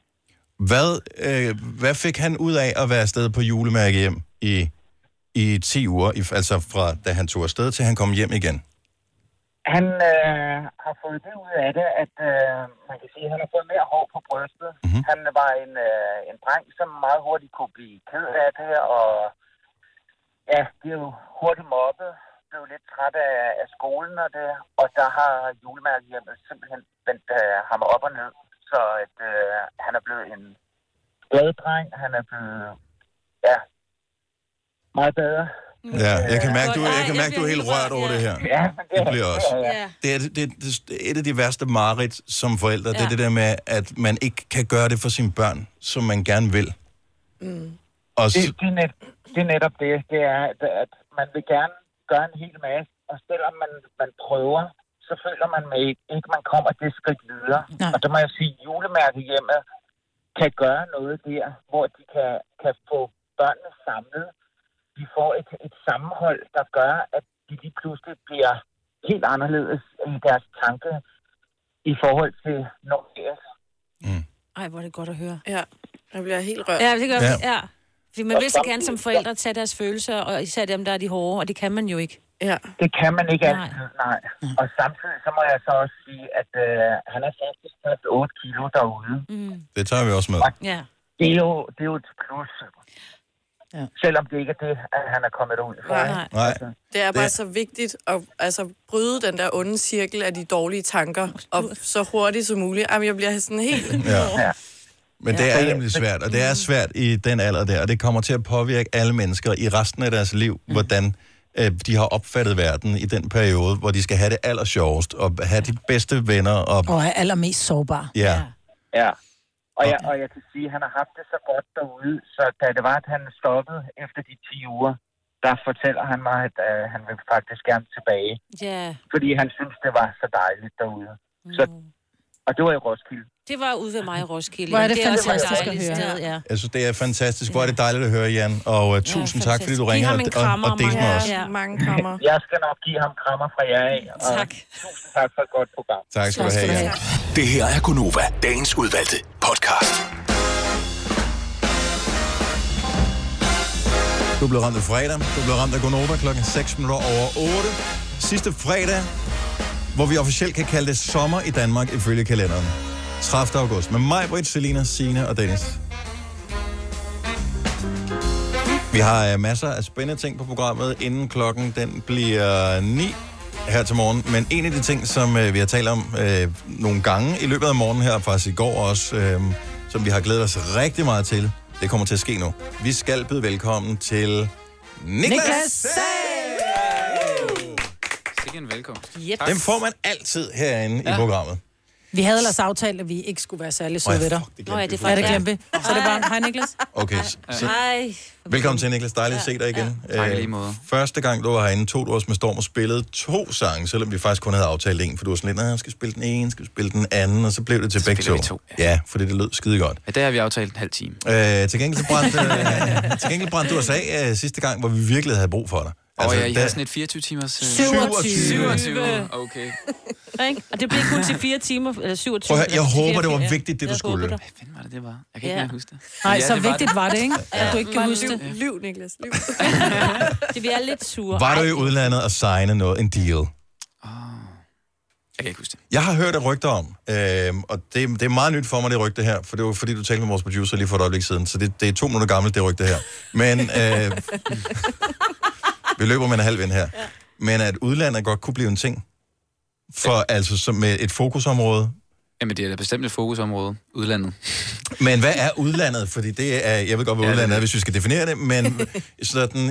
Hvad fik han ud af at være afsted på julemærkehjem i 10 uger, altså fra da han tog afsted til han kom hjem igen? Han har fået det ud af det, at man kan sige, at han har fået mere hår på brystet. Han var en dreng, som meget hurtigt kunne blive ked af det, og ja, det er jo hurtigt mobbet, blev lidt træt af skolen og der har julemærkehjemmet simpelthen vendt ham op og ned, så at han er blevet en glad dreng, han er blevet, meget bedre. Ja, jeg kan mærke, du er helt rørt over det her. Ja, det bliver også. Det er et af de værste mareridt som forældre. Det er det der med, at man ikke kan gøre det for sine børn, som man gerne vil. Og det er netop det. Det er, at man vil gerne gøre en hel masse, og selvom man prøver, så føler man ikke, man kommer det skridt videre. Nej. Og der må jeg sige, at julemærkehjemmet kan gøre noget der, hvor de kan få børnene samlet. De får et sammenhold, der gør, at de lige pludselig bliver helt anderledes i deres tanke i forhold til normalt. Ej, hvor er det godt at høre. Ja, jeg bliver helt rørt. Ja, det gør vi. Ja. Fordi man vil så gerne som forældre tage deres følelser, og især dem, der er de hårde, og det kan man jo ikke. Ja. Det kan man ikke altid, nej. Og samtidig så må jeg så også sige, at han har faktisk taget 8 kilo derude. Det tager vi også med. Ja. Det er jo et plus. Ja. Selvom det ikke er det, at han er kommet ud for. Nej. Altså, det er bare så vigtigt at bryde den der onde cirkel af de dårlige tanker, og så hurtigt som muligt. Jamen, jeg bliver sådan helt... Ja. Men det er nemlig svært, og det er svært i den alder der, og det kommer til at påvirke alle mennesker i resten af deres liv, hvordan de har opfattet verden i den periode, hvor de skal have det allersjovest, og have de bedste venner. Og er allermest sårbare. Ja. Og jeg kan sige, at han har haft det så godt derude, så da det var, at han stoppede efter de 10 uger, der fortæller han mig, at han vil faktisk gerne tilbage. Yeah. Fordi han synes, det var så dejligt derude. Så, og det var i Roskilde. Det var ude ved mig i Roskilde. Hvor er det fantastisk at høre. Sted, ja. Jeg synes, det er fantastisk. Hvor er det dejligt at høre, Jan. Og tusind tak, fordi du ringer og delte med os. Ja, mange krammer. Jeg skal nok give ham krammer fra jer af. Og tak. Tusind tak for et godt program. Tak skal du have, Jan. Det her er Gonova, dagens udvalgte podcast. Du blev ramt af fredag. Du blev ramt af Gonova klokken 8:06. Sidste fredag, hvor vi officielt kan kalde det sommer i Danmark ifølge kalenderen. 30. august. Med mig, Britt, Selina, Signe og Dennis. Vi har masser af spændende ting på programmet, inden klokken den bliver 9 her til morgen. Men en af de ting, som vi har talt om nogle gange i løbet af morgenen her, faktisk i går også, som vi har glædet os rigtig meget til, det kommer til at ske nu. Vi skal byde velkommen til Niklas Sahl! Sikke en velkomst. Yep. Dem får man altid herinde i programmet. Vi havde ellers aftalt, at vi ikke skulle være særlig søde ved dig. Det glemte vi. Så det var hej Niklas. Okay, så velkommen til, Niklas. Dejligt at se dig igen. Tak lige måde. Første gang, du var herinde, tog du os med storm og spillede 2 sange, selvom vi faktisk kun havde aftalt en, for du var sådan lidt, jeg skal spille den ene, skal spille den anden, og så blev det til begge to. Ja, fordi det lød skide godt. Ja, der har vi aftalt en halv time. Til gengæld brændte du os af sidste gang, hvor vi virkelig havde brug for dig. Altså, I havde sådan et 24 timers... 27. Okay. Og det blev kun til 4 timer, eller 27. Prøv at høre, jeg håber, det var vigtigt, det du skulle. Hvad fanden var det var? Jeg kan ikke mere huske det. Nej, så vigtigt var det, ikke? At du ikke kan huske det. Liv, Niklas. Liv. Det vi er lidt sure. Var du i udlandet og signe noget, en deal? Jeg kan ikke huske det. Jeg har hørt et rygte om, og det er meget nyt for mig, det rygte her, for det var fordi, du talte med vores producer lige for et øjeblik siden, så det er 2 minutter gammelt, det rygte her. Men vi løber med en halv vind her. Ja. Men at udlandet godt kunne blive en ting, for altså som med et fokusområde. Jamen, det er da bestemt et fokusområde, udlandet. Men hvad er udlandet? Fordi det er, jeg ved godt, hvad udlandet er, hvis vi skal definere det, men sådan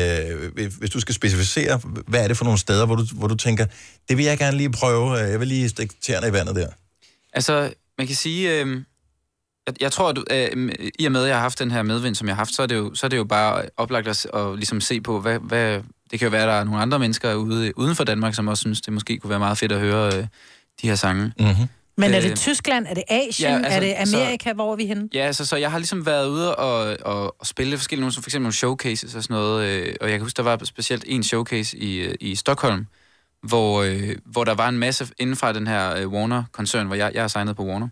hvis du skal specificere, hvad er det for nogle steder, hvor du tænker, det vil jeg gerne lige prøve, jeg vil lige stikke tæerne i vandet der. Altså, man kan sige, jeg tror, at i og med, at jeg har haft den her medvind, som jeg har haft, så er det jo bare oplagt at ligesom se på, hvad det kan jo være, at der er nogle andre mennesker uden for Danmark, som også synes, det måske kunne være meget fedt at høre de her sange. Mm-hmm. Men er det Tyskland? Er det Asien? Ja, altså, er det Amerika? Hvor er vi henne? Ja, så jeg har ligesom været ude og spille forskellige nogle, som for eksempel nogle showcases og sådan noget. Og jeg kan huske, der var specielt en showcase i Stockholm, hvor der var en masse inden fra den her Warner-koncern, hvor jeg har signet på Warner,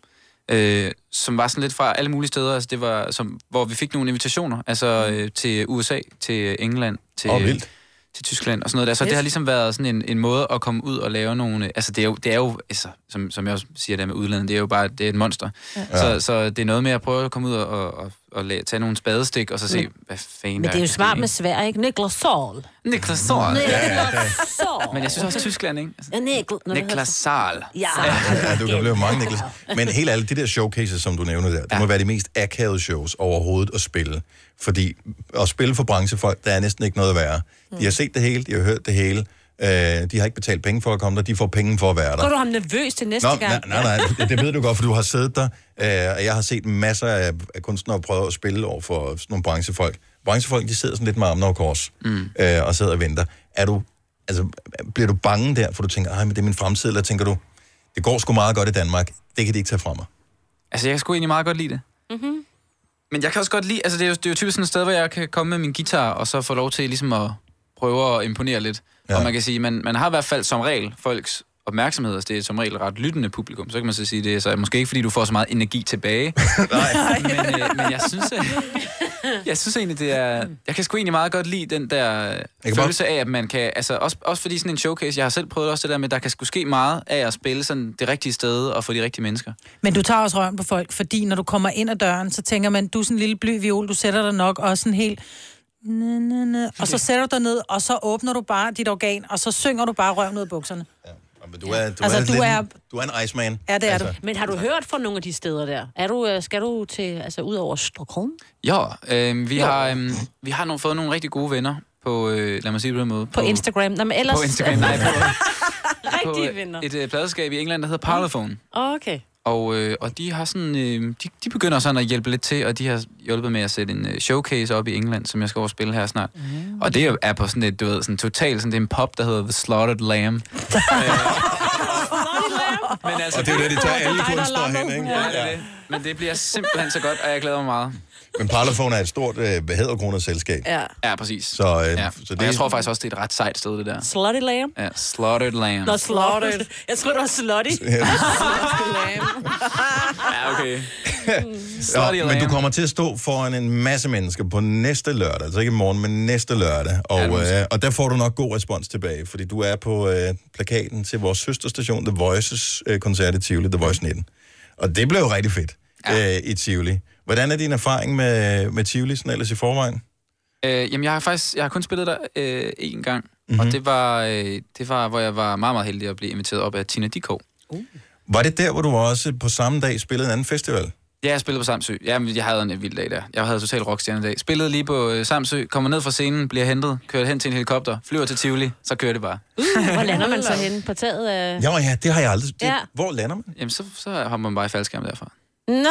som var sådan lidt fra alle mulige steder. Altså det var, hvor vi fik nogle invitationer, altså til USA, til England, til Tyskland og sådan noget der. Så det har ligesom været sådan en måde at komme ud og lave nogle... Altså det er jo altså, som jeg også siger der med udlandet, det er jo bare det er et monster. Ja. Så det er noget med at prøve at komme ud og tage nogle spadestik, og så se, hvad fanden. Men det er jo smart med svær, ikke? Niklas Sahl. Niklas Sahl. Men jeg synes også Tyskland, ikke? Altså, Niklas Sahl. Ja, du kan blive mange Niklas. Men helt alle de der showcases, som du nævner der, det må være de mest akavede shows overhovedet at spille. Fordi at spille for branchefolk, der er næsten ikke noget at være. De har set det hele, de har hørt det hele. De har ikke betalt penge for at komme der, de får penge for at være der. Går du ham nervøs til næste gang? Nej, det ved du godt, for du har siddet der, og jeg har set masser af kunstnere prøve at spille over for sådan nogle branchefolk. Branchefolk, de sidder sådan lidt med armene over kors, og sidder og venter. Bliver du bange der, for du tænker, men det er min fremtid, eller tænker du, det går sgu meget godt i Danmark, det kan de ikke tage fra mig? Altså, jeg kan sgu egentlig meget godt lide det. Mm-hmm. Men jeg kan også godt lide, altså det er jo typisk sådan et sted, hvor jeg kan komme med min guitar, og så få lov til ligesom at prøve at imponere lidt. Ja. Og man kan sige, man har i hvert fald som regel folks opmærksomhed, altså det er som regel ret lyttende publikum, så kan man så sige, det er så måske ikke, fordi du får så meget energi tilbage. men jeg synes, Jeg synes egentlig, det er... Jeg kan sgu egentlig meget godt lide den der følelse af, at man kan... Altså, også fordi sådan en showcase, jeg har selv prøvet også det der med, der kan sgu ske meget af at spille sådan det rigtige sted og for de rigtige mennesker. Men du tager også røven på folk, fordi når du kommer ind ad døren, så tænker man, du er sådan en lille bly viol, du sætter dig nok også sådan helt... Og så sætter du dig ned, og så åbner du bare dit organ, og så synger du bare røven ud af bukserne. Ja. Men du er en Iceman. Ja, det er du. Men har du hørt fra nogle af de steder der? Skal du til, altså ud over Stockholm? Ja, vi har fået nogle rigtig gode venner på, lad mig sige det på den måde. På Instagram? Nå, men ellers... På Instagram, nej. Rigtige venner. Et pladeskab i England, der hedder Parlophone. Okay. Og de har sådan, de begynder sådan at hjælpe lidt til, og de har hjulpet med at sætte en showcase op i England, som jeg skal over spille her snart. Og det er på sådan et, du ved, sådan totalt, sådan det er en pop, der hedder The Slaughtered Lamb. Men altså, og det er jo det, de tager alle kunstnere hen, ikke? Ja, det. Men det bliver simpelthen så godt, og jeg glæder mig meget. Men Parlophone er et stort hæderkronet selskab. Ja, præcis. Så det... Og jeg tror faktisk også, det er et ret sejt sted, det der. Slutty Lamb? Ja, Slaughtered Lamb. Nå, slaughtered. Jeg tror, det var slutty. Ja, okay. Men du kommer til at stå foran en masse mennesker på næste lørdag. Altså ikke i morgen, men næste lørdag. Og der får du nok god respons tilbage, fordi du er på plakaten til vores søsterstation, The Voices koncert i Tivoli, The Voice 19. Og det blev jo rigtig fedt i Tivoli. Hvordan er din erfaring med Tivoli, sådan ellers i forvejen? Jamen, jeg har kun spillet der én gang, og det var, hvor jeg var meget, meget heldig at blive inviteret op af Tina Dickow. Var det der, hvor du også på samme dag spillede en anden festival? Ja, jeg spillede på Samsø. Jamen, jeg havde en vild dag der. Jeg havde total rockstjerne-dag. Spillede lige på Samsø, kommer ned fra scenen, bliver hentet, kører hen til en helikopter, flyver til Tivoli, så kører det bare. Hvor lander man så henne? På taget af... Ja, det har jeg aldrig... Hvor lander man? Jamen, så har man bare i faldskærm derfra. Nå!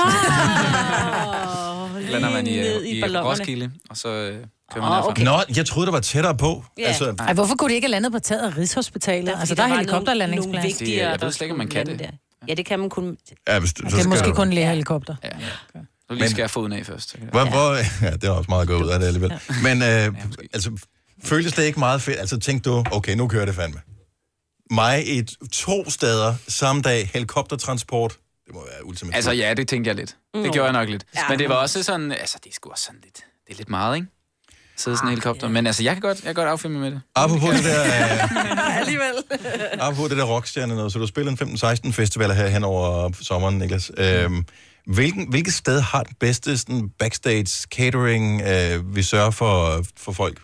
Lander man i Roskilde, og så kører man derfra. Okay. Nå, jeg troede, der var tættere på. Yeah. Altså... Ej, hvorfor kunne det ikke have landet på taget af Rigshospitalet? Altså, der er helikopterlandingsplads. Jeg ved slet ikke, om man kan det. Ja, det kan man kun... Ja, det er måske kun læge helikopter. Ja. Så lige skal jeg foden af først. Ja, det er også meget godt ud af det alligevel. Men altså, føles det ikke meget fedt? Altså, tænk du, okay, nu kører det fandme. Mig i 2 steder samme dag, helikoptertransport. Det må være ultimativt. Altså, ja, det tænkte jeg lidt. Det gjorde jeg nok lidt. Ja. Men det var også sådan, altså, det er sgu også sådan lidt, det er lidt meget, ikke? Sidde sådan en helikopter. Men altså, jeg kan godt affilme med det. Apropos det der... Alligevel. Apropos det der rockstjerne noget, så du spiller en 15-16 festivaler her hen over sommeren, Niklas. Hvilket sted har den bedste sådan, backstage catering, vi sørger for folk?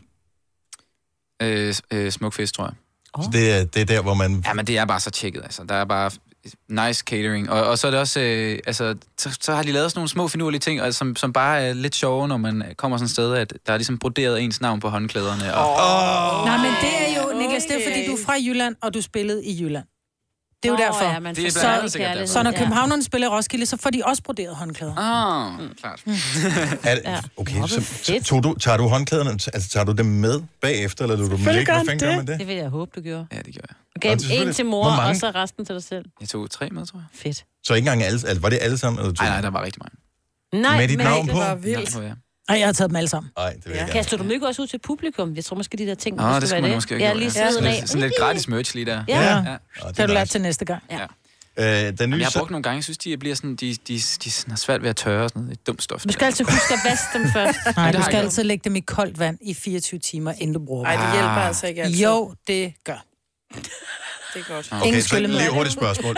Smukfest, tror jeg. Så det er der, hvor man... Ja, men det er bare så tjekket, altså. Der er bare nice catering. Og så er det også, altså, så har de lavet sådan nogle små finurlige ting, altså, som bare er lidt sjove, når man kommer sådan et sted, at der er ligesom broderet ens navn på håndklæderne. Nej, men det er jo, Niklas, det er fordi, du er fra Jylland, og du spillede i Jylland. Det er jo derfor. Ja, det er blandt andet sikkert derfor. Så når københavnerne spiller i Roskilde, så får de også broderet håndklæder. Klart. Okay, så tager du håndklæderne, altså tager du dem med bagefter, eller du dem ikke? Hvad fanden gør man det? Det vil jeg håbe, du gjorde. Ja, det gjorde jeg. Okay, en til mor, og så resten til dig selv. Jeg tog 3 med, tror jeg. Fedt. Så ikke engang alle, var det alle sammen? Eller nej, der var rigtig mange. Nej, med dit navn på? Det var vildt. Nej, jeg har taget dem alle sammen. Nej, det vil jeg gerne. Kaster du dem ikke også ud til publikum? Jeg tror måske, de der ting, det skal man måske ikke lige sådan lidt gratis merch lige der. Ja. Det har du lært til næste gang. Ja. Jeg har brugt nogle gange, jeg synes, de bliver sådan, de har svært ved at tørre og sådan noget. Det er dumt stof. Du skal altid huske at vaske dem først. Nej, du skal altid lægge dem i koldt vand i 24 timer, inden du bruger dem. Nej, det hjælper altså ikke altid. Jo, det gør. Det er godt. Okay, så lige hurtigt spørgsmål.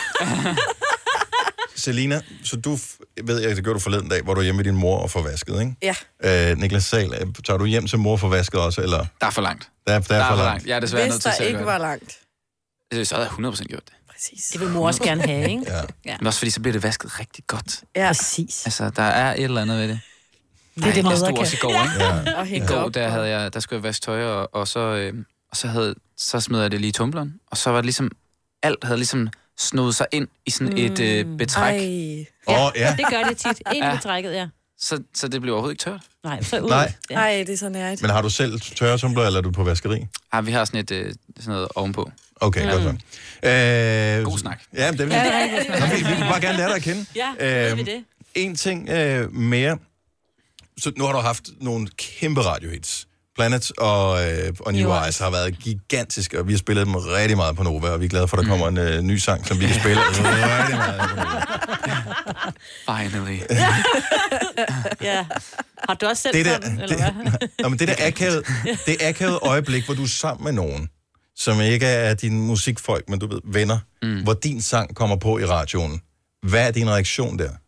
Selina, så du ved jeg, det gjorde du forleden dag, hvor du er hjemme med din mor og får vasket, ikke? Ja. Niklas Sahl, tager du hjem til mor og får vasket også, eller? Der er for langt. Der er for langt. Jeg er desværre nødt til at Hvis der ikke var langt. Så havde jeg 100% gjort det. Præcis. Det vil mor også gerne have, ikke? Ja. Men også fordi, så bliver det vasket rigtig godt. Ja, præcis. Altså, der er et eller andet ved det. Det er det, mødre kan. Også i går, ikke? Og I går, der skulle jeg vaske tøj, og så smed jeg det lige i tumbleren. Og så var det ligesom, alt havde ligesom snoet sig ind i sådan et betræk. Ja, det gør det tit. Ind i betrækket, ja. Så det blev overhovedet ikke tørt. Nej, så ud. Nej, det er så nært. Men har du selv tørretumbler, eller er du på vaskeri? Ja, vi har sådan noget ovenpå. Okay, godt så. God snak. Ja, det vil vi vil bare gerne lære dig at kende. Ja, det det. En ting mere. Så nu har du haft nogle kæmpe radiohits. Planet og New Eyes har været gigantiske, og vi har spillet dem rigtig meget på Nova, og vi er glade for, at der kommer en ny sang, som vi kan spille rigtig meget på Nova. Finally. Ja. Har du også selv det der, sådan, eller hvad? Men det akavede øjeblik, hvor du er sammen med nogen, som ikke er dine musikfolk, men du ved, venner, hvor din sang kommer på i radioen. Hvad er din reaktion der?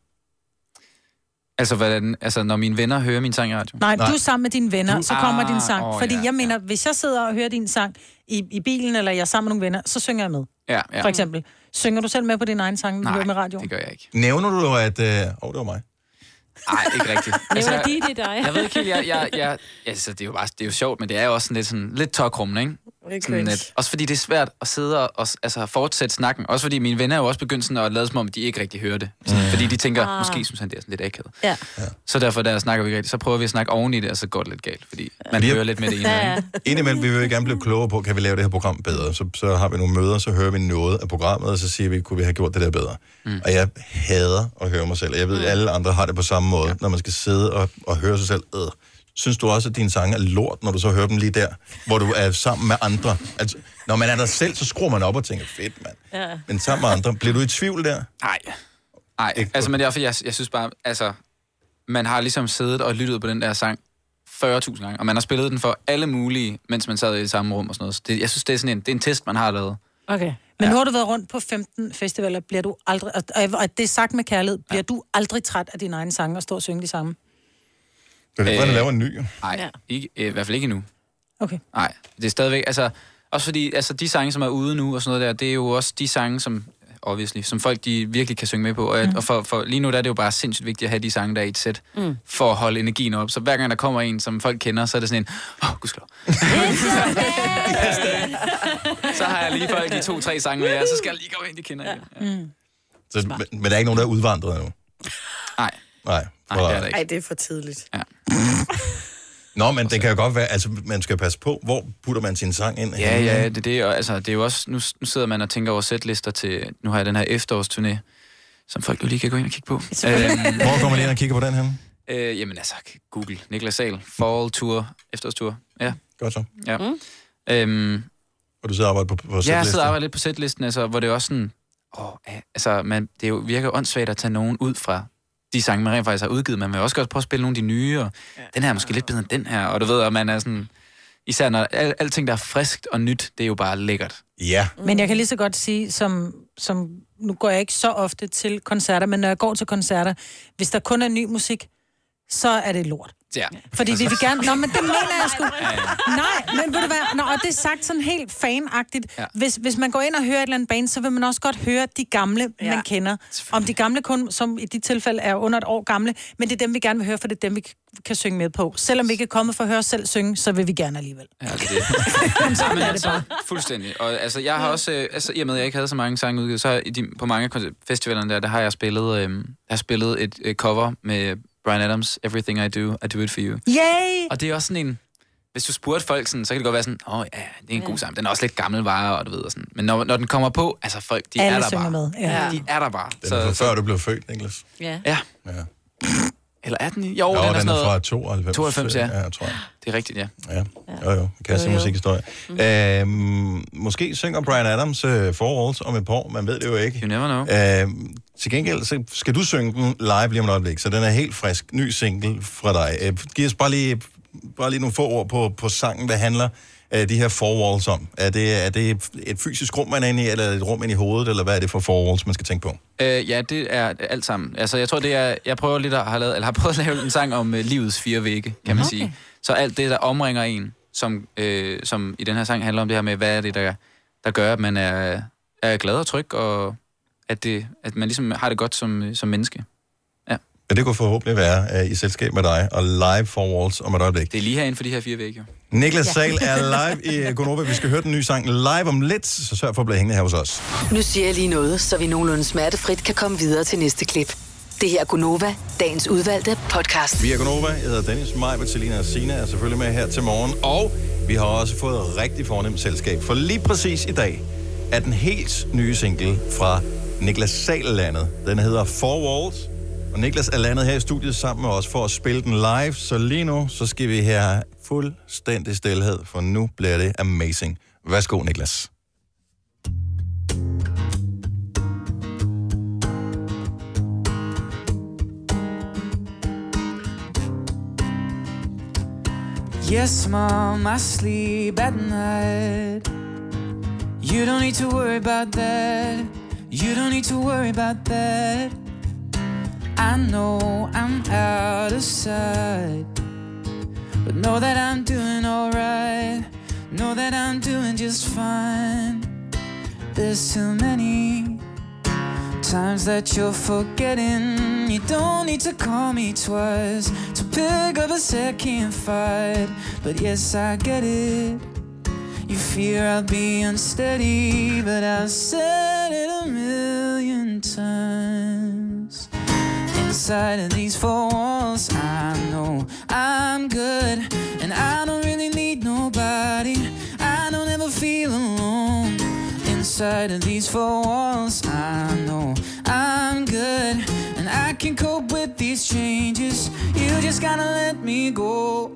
Altså, når mine venner hører min sang i radioen? Nej, du er sammen med dine venner, så kommer din sang. Fordi jeg mener, hvis jeg sidder og hører din sang i bilen, eller jeg er sammen med nogle venner, så synger jeg med. Ja. For eksempel. Synger du selv med på din egen sang, når du hører med radioen? det gør jeg ikke. Nævner du, at... det var mig? Nej, ikke rigtigt. Nævner det er dig? Jeg ved ikke helt, altså, det er jo sjovt, men det er jo også lidt tokrummende, ikke? Også fordi det er svært at sidde og fortsætte snakken. Også fordi mine venner er jo også begyndt sådan at lade som om, de ikke rigtig hører det. Fordi de tænker, måske synes han, det er sådan lidt akavet. Ja. Så derfor, der snakker vi ikke rigtigt. Så prøver vi at snakke oven i det, og så går det lidt galt. Fordi man hører lidt med det ene. Indimellem, vi vil gerne blive klogere på, kan vi lave det her program bedre? Så har vi nogle møder, så hører vi noget af programmet, og så siger vi, kunne vi have gjort det der bedre? Og jeg hader at høre mig selv. Jeg ved, at alle andre har det på samme måde, når man skal sidde og høre sig selv. Synes du også, at dine sange er lort, når du så hører dem lige der, hvor du er sammen med andre? Altså, når man er der selv, så skruer man op og tænker, fedt, mand. Ja. Men sammen med andre, bliver du i tvivl der? Nej, altså, men derfor, jeg synes bare, altså, man har ligesom siddet og lyttet på den der sang 40.000 gange, og man har spillet den for alle mulige, mens man sad i det samme rum og sådan noget. Så jeg synes, det er sådan det er en test, man har lavet. Okay. Men nu har du været rundt på 15 festivaler, bliver du aldrig, og det er sagt med kærlighed, bliver du aldrig træt af dine egne sange og stå og synge de samme? Det er derfor, laver en ny. Nej, i hvert fald ikke endnu. Okay. Nej, det er stadigvæk, altså, også fordi, altså, de sange, som er ude nu og sådan noget der, det er jo også de sange, som folk, de virkelig kan synge med på. Og for lige nu, der er det jo bare sindssygt vigtigt at have de sange, der er i et sæt, for at holde energien op. Så hver gang der kommer en, som folk kender, så er det sådan en, gudskelov. Så har jeg lige folk de 2-3 sange med jer, så skal jeg lige gå ind, de kender igen. Så, men der er ikke nogen, der er udvandret nu? Nej. Nej, det er det ikke. Ej, det er for tidligt. Ja. Nå, men det kan jo godt være, altså man skal passe på, hvor putter man sin sang ind? Ja, det er det, og altså, det er jo også, nu sidder man og tænker over sætlister til, nu har jeg den her efterårsturné, som folk jo lige kan gå ind og kigge på. Hvor kommer man ind og kigger på den her? Jamen altså, Google, Niklas Sahl, Fall Tour, efterårstur, ja. Godt så. Ja. Og du sidder og arbejder på sætlisten? Ja, jeg sidder og arbejder lidt på sætlisten, altså, hvor det er også sådan, det jo virker åndssvagt at tage nogen ud fra de sange, man rent faktisk har udgivet. Man vil også godt prøve at spille nogle af de nye, og den her er måske lidt bedre end den her, og du ved, at man er sådan, især når alting, der er friskt og nyt, det er jo bare lækkert. Ja. Men jeg kan lige så godt sige, som nu går jeg ikke så ofte til koncerter, men når jeg går til koncerter, hvis der kun er ny musik, så er det lort. Ja. Fordi vi vil gerne... Nå, men det mener jeg sgu. Nej, men ved du hvad? Nå, og det er sagt sådan helt fanagtigt. Ja. Hvis man går ind og hører et eller andet band, så vil man også godt høre de gamle, man kender. Om de gamle kun, som i de tilfælde er under et år gamle, men det er dem, vi gerne vil høre, for det er dem, vi kan synge med på. Selvom vi ikke er kommet for at høre os selv synge, så vil vi gerne alligevel. Ja, det er det bare. Fuldstændig. Og altså, jeg har også... i og med, at jeg ikke havde så mange sange udgivet, så på mange festivalerne der har jeg spillet et cover med Bryan Adams, Everything I Do It For You. Yay! Og det er også sådan en... Hvis du spurgte folk sådan, så kan det godt være sådan, det er en god sang. Den er også lidt gammel vare, og du ved, og sådan. Men når den kommer på, altså folk, de alle er der bare. Med. Ja. De er der bare. Den er før du blev født, Niklas. Ja. Eller 18? Jo, den er sådan noget... fra 92. 92, ja. Ja, tror jeg. Det er rigtigt, ja. Jo. Kasse musikhistorie. Måske synger Bryan Adams Four Walls om et par år, man ved det jo ikke. You never know. Til gengæld, så skal du synge den live lige om et øjeblik, så den er helt frisk. Ny single fra dig. Giv os bare lige nogle få ord på sangen, der handler de her Four Walls om. Er det et fysisk rum, man er inde i, eller et rum ind i hovedet, eller hvad er det for Four Walls, man skal tænke på? Ja, det er alt sammen. Altså, jeg tror, det er... Jeg prøver lidt at har prøvet at lave en sang om livets 4 vægge, kan man sige. Så alt det, der omringer en, som i den her sang handler om det her med, hvad er det, der gør, at man er glad og tryg, og at man ligesom har det godt som menneske. Ja. Men det kunne forhåbentlig være i selskab med dig, og live Four Walls om et øjeblik. Det er lige herinde for de her 4 vægge, jo. Niklas Sahl er live i Gonova. Vi skal høre den nye sang live om lidt, så sørg for at blive hængende her hos os. Nu siger jeg lige noget, så vi nogenlunde smertefrit kan komme videre til næste klip. Det her er Gonova, dagens udvalgte podcast. Vi er Gonova. Jeg hedder Dennis, Maj, Bertelina og Sina er selvfølgelig med her til morgen. Og vi har også fået rigtig fornemt selskab. For lige præcis i dag er den helt nye single fra Niklas Sahl landet. Den hedder Four Walls. Og Niklas er landet her i studiet sammen med os for at spille den live. Så lige nu, så skal vi her fuldstændig stilhed, for nu bliver det amazing. Værsgo, Niklas. Yes, Mom, I sleep at night. You don't need to worry about that. You don't need to worry about that. I know I'm out of sight, but know that I'm doing alright. Know that I'm doing just fine. There's too many times that you're forgetting. You don't need to call me twice to pick up a second fight. But yes, I get it. You fear I'll be unsteady, but I've said it a million times. Inside of these four walls, I know I'm good, and I don't really need nobody. I don't ever feel alone. Inside of these four walls, I know I'm good, and I can cope with these changes. You just gotta let me go.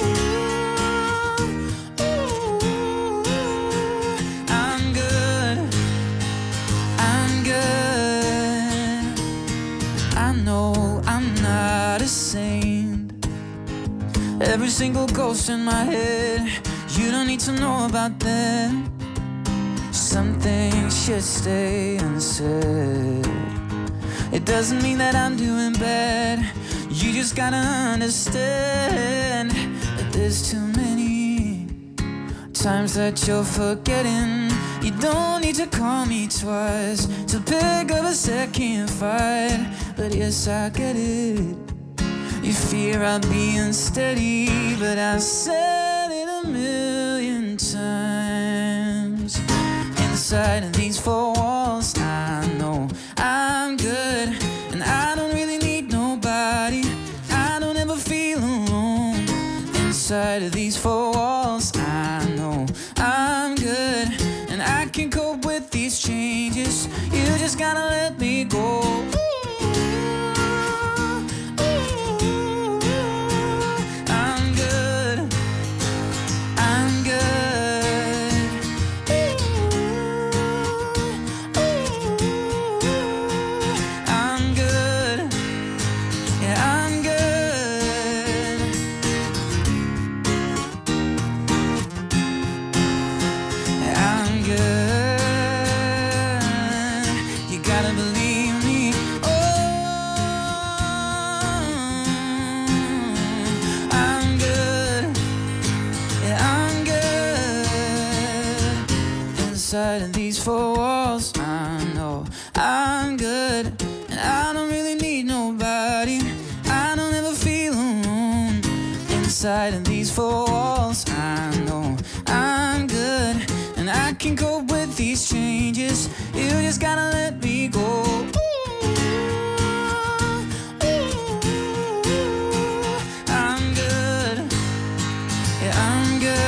Every single ghost in my head, you don't need to know about them. Some things should stay unsaid. It doesn't mean that I'm doing bad. You just gotta understand that there's too many times that you're forgetting. You don't need to call me twice to pick up a second fight. But yes, I get it. You fear I'll be unsteady, but I've said it a million times. Inside of these four walls, I know I'm good, and I don't really need nobody. I don't ever feel alone. Inside of these four walls, I know I'm good, and I can cope with these changes. You just gotta let me go. Inside of these four walls, I know I'm good, and I don't really need nobody. I don't ever feel alone. Inside of these four walls, I know I'm good, and I can cope with these changes. You just gotta let me go. I'm good, yeah, I'm good.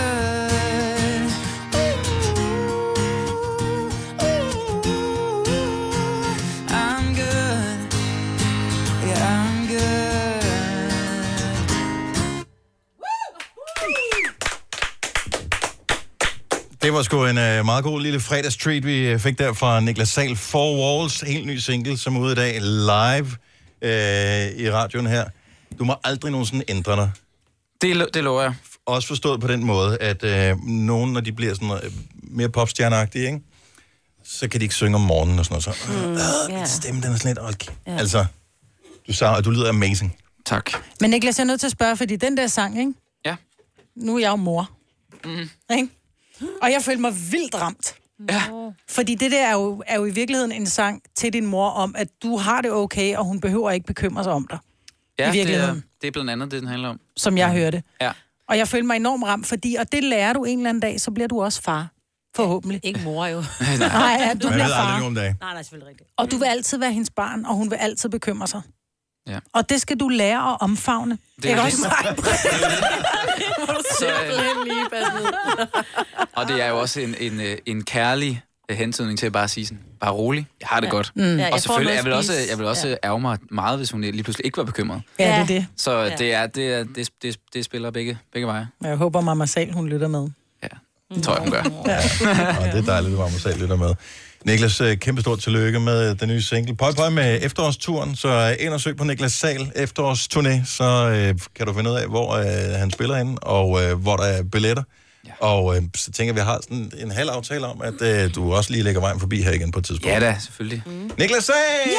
Det var sgu en meget god lille fredagstreat, vi fik der fra Niklas Sahl. Four Walls, helt ny single, som er ude i dag, live i radioen her. Du må aldrig nogensinde ændre dig. Det lover jeg. Også forstået på den måde, at nogen, når de bliver sådan mere popstjerneagtige, ikke? Så kan de ikke synge om morgenen og sådan noget. Så, min stemme, den er sådan lidt, okay. Altså, du lyder amazing. Tak. Men Niklas, jeg er nødt til at spørge, fordi den der sang, ikke? Ja. Nu er jeg jo mor. Ikke? Og jeg følte mig vildt ramt. Ja. Fordi det der er jo i virkeligheden en sang til din mor om, at du har det okay, og hun behøver ikke bekymre sig om dig. Ja, i virkeligheden. det er blandt andet det, den handler om. Som jeg hørte. Ja. Og jeg følte mig enormt ramt, fordi, og det lærer du en eller anden dag, så bliver du også far. Forhåbentlig. Ikke mor jo. Nej, ja, du bliver far. Nej, selvfølgelig rigtigt. Og du vil altid være hendes barn, og hun vil altid bekymre sig. Ja. Og det skal du lære at omfavne. Det er også mig. Og det er jo også en kærlig hentydning til at bare sige sådan, bare rolig, jeg har det godt. Ja, og selvfølgelig, jeg vil også ærge mig meget, hvis hun lige pludselig ikke var bekymret. Ja, det er det. Så det spiller begge veje. Jeg håber, Mamma Sahl, hun lytter med. Ja. Det tror jeg, hun gør. Og det er dejligt, at Mademoiselle lytter med. Niklas, kæmpe stort tillykke med den nye single. Pøj pøj med efterårsturen, så ind og søg på Niklas Sahl efterårsturné, så kan du finde ud af, hvor han spiller henne, og hvor der er billetter. Ja. Og så tænker vi har sådan en halv aftale om, at du også lige lægger vejen forbi her igen på et tidspunkt. Ja da, selvfølgelig. Niklas Sahl!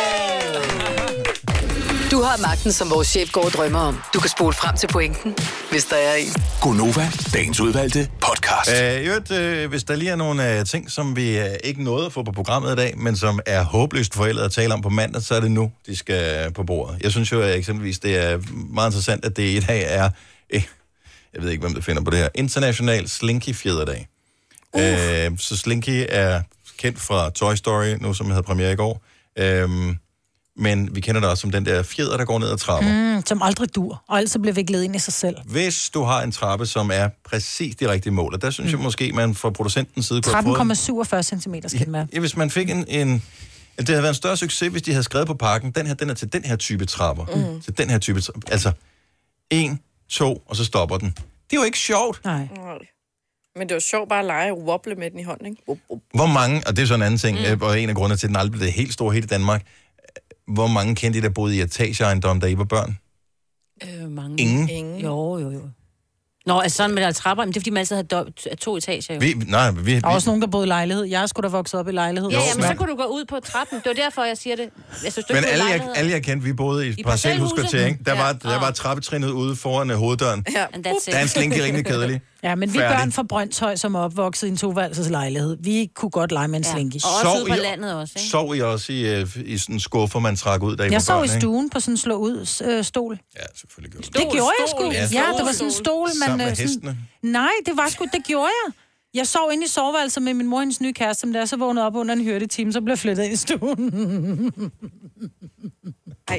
Du har magten, som vores chef går og drømmer om. Du kan spole frem til pointen, hvis der er en. Gonova, dagens udvalgte podcast. Hvis der lige er nogle ting, som vi ikke nåede at få på programmet i dag, men som er håbløst forældet at tale om på mandag, så er det nu, de skal på bordet. Jeg synes jo eksempelvis, det er meget interessant, at det i dag er, jeg ved ikke, hvem der finder på det her, International Slinky-fjerderdag. Så Slinky er kendt fra Toy Story, nu som havde premiere i går. Men vi kender det også som den der fjeder, der går ned ad trapper. Som aldrig dur, og altså bliver viklet ind i sig selv. Hvis du har en trappe, som er præcis de rigtige mål, og der synes jeg måske, man fra producentens side kunne have 13,47 cm skal med. Ja, hvis man fik det havde været en større succes, hvis de havde skrevet på pakken, den er til den her type trapper. Til den her type trapper. Altså, 1, 2, og så stopper den. Det er jo ikke sjovt. Nej. Men det var sjovt bare at lege og wobble med den i hånden, ikke? Hvor mange, og det er sådan en anden ting, og en af grundene til, at den aldrig blev helt stor helt i Danmark, hvor mange kendte I, der boede i etageejendomme, da I var børn? Mange. Ingen? Jo. Nå, altså sådan med der trapper, men det er fordi, man altid havde 2 etager. Der er også nogen, der boede i lejlighed. Jeg skulle da vokset op i lejlighed. Ja, men så kunne du gå ud på trappen. Det var derfor, jeg siger det. Men alle jeg kendte, vi boede i parcelhuskvarter, ikke? Der var trappetrinnet ude foran hoveddøren. Ja. Der er en slinky rimelig kedelig. Ja, men vi børn fra Brøndshøj, som er opvokset i en 2-værelses lejlighed, vi kunne godt lege med en slinky. Og også ude på landet også, ikke? Sov I også i sådan en skuffer, man trak ud, da I var børn, jeg sov i stuen på sådan en slå-ud-stol. Ja, selvfølgelig gjorde det. Det gjorde jeg sgu. Ja, det var sådan en stol, man... Sammen med hestene? Nej, det gjorde jeg. Jeg sov inde i soveværelset med min mor og hendes nye kæreste, men da jeg så vågnede op under en hyrdetime, så blev jeg flyttet ind i stuen. Ej.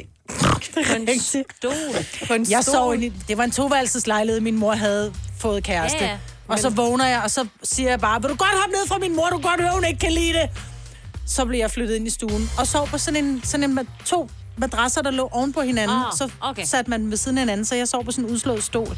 Jeg sov inde i... Det var en 2-værelses lejlighed, min mor havde fået kæreste. Ja. Og så vågner jeg, og så siger jeg bare, vil du godt hoppe ned fra min mor, du kan godt høre, hun ikke kan lide det. Så blev jeg flyttet ind i stuen, og sov på sådan en 2 madrasser, der lå oven på hinanden. Så satte man ved siden af hinanden, så jeg sov på sådan en udslået stol.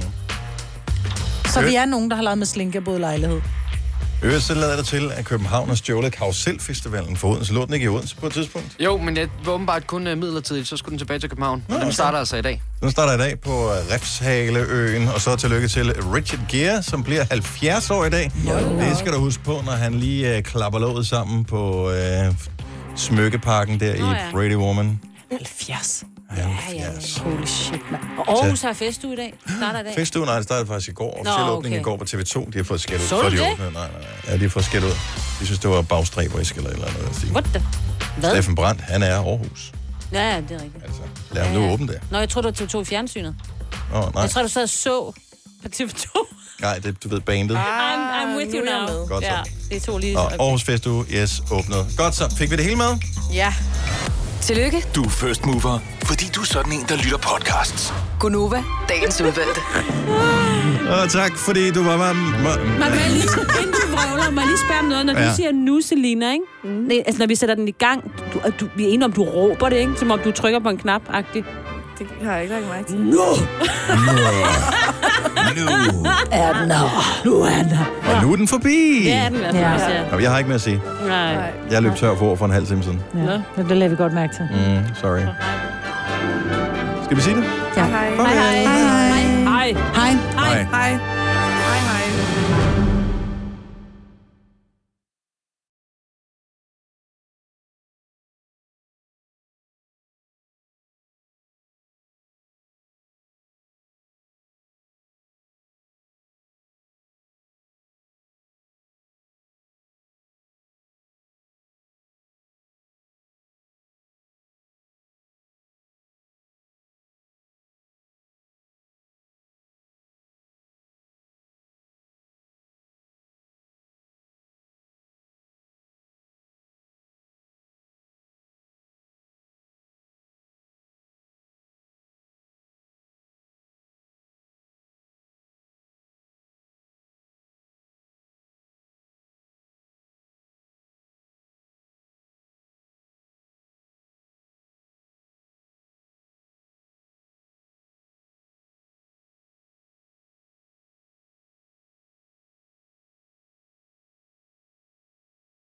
Så vi er nogen, der har lavet med slinke både lejlighed. Så lader det til, at København har stjålet Karuselfestivalen for Odense. Lå den ikke i Odense på et tidspunkt? Jo, men det var åbenbart kun midlertidigt, så skulle den tilbage til København. Og den starter altså i dag. Den starter i dag på Refshaleøen, og så tillykke til Richard Gere, som bliver 70 år i dag. Det skal du huske på, når han lige klapper låget sammen på smykkeparken der i Brady Woman. 70. Ja. Holy shit, man. Og Aarhus har festuge i dag. Starter i dag. Festuge, nej, det startede faktisk i går. Officiel åbning i går på TV2. De har fået skæld ud. Så du det? Nej. Ja, de har fået skæld ud. De synes, det var bagstræberisk eller noget. What the? Hvad? Steffen Brandt, han er Aarhus. Ja, det er rigtigt. Altså, lad ham nu åbne det. Nå, jeg tror du var TV2 i fjernsynet. Nej. Jeg tror, du sad og så på TV2. Nej, det, du ved, bandet. I'm with you now. Godt så. Ja, det er 2 lige. Og Aarhus Festuge, yes, åbnet. Godt så. Fik vi det hele med? Ja. Tillykke. Du er first mover, fordi du er sådan en, der lytter podcasts. Gonova, dagens udvalgte. Og tak, fordi du var med. Man vil lige, inden du vrøvler, man lige spørge om noget, når du siger nu, Selina, ikke? Altså, når vi sætter den i gang, vi er enige om, du råber det, ikke? Som om du trykker på en knap-agtigt. Det har jeg ikke lagt mig til. Nu er den her. Nu er den her. Og nu er den forbi. Ja, den er forbi. Og jeg har ikke mere at sige. Nej. Jeg løb tør for en halv time siden. Ja, det lader vi godt mærke til. Sorry. Skal vi sige det? Ja. Hej. Hej. Hej. Hej. Hej. Hej. Hej.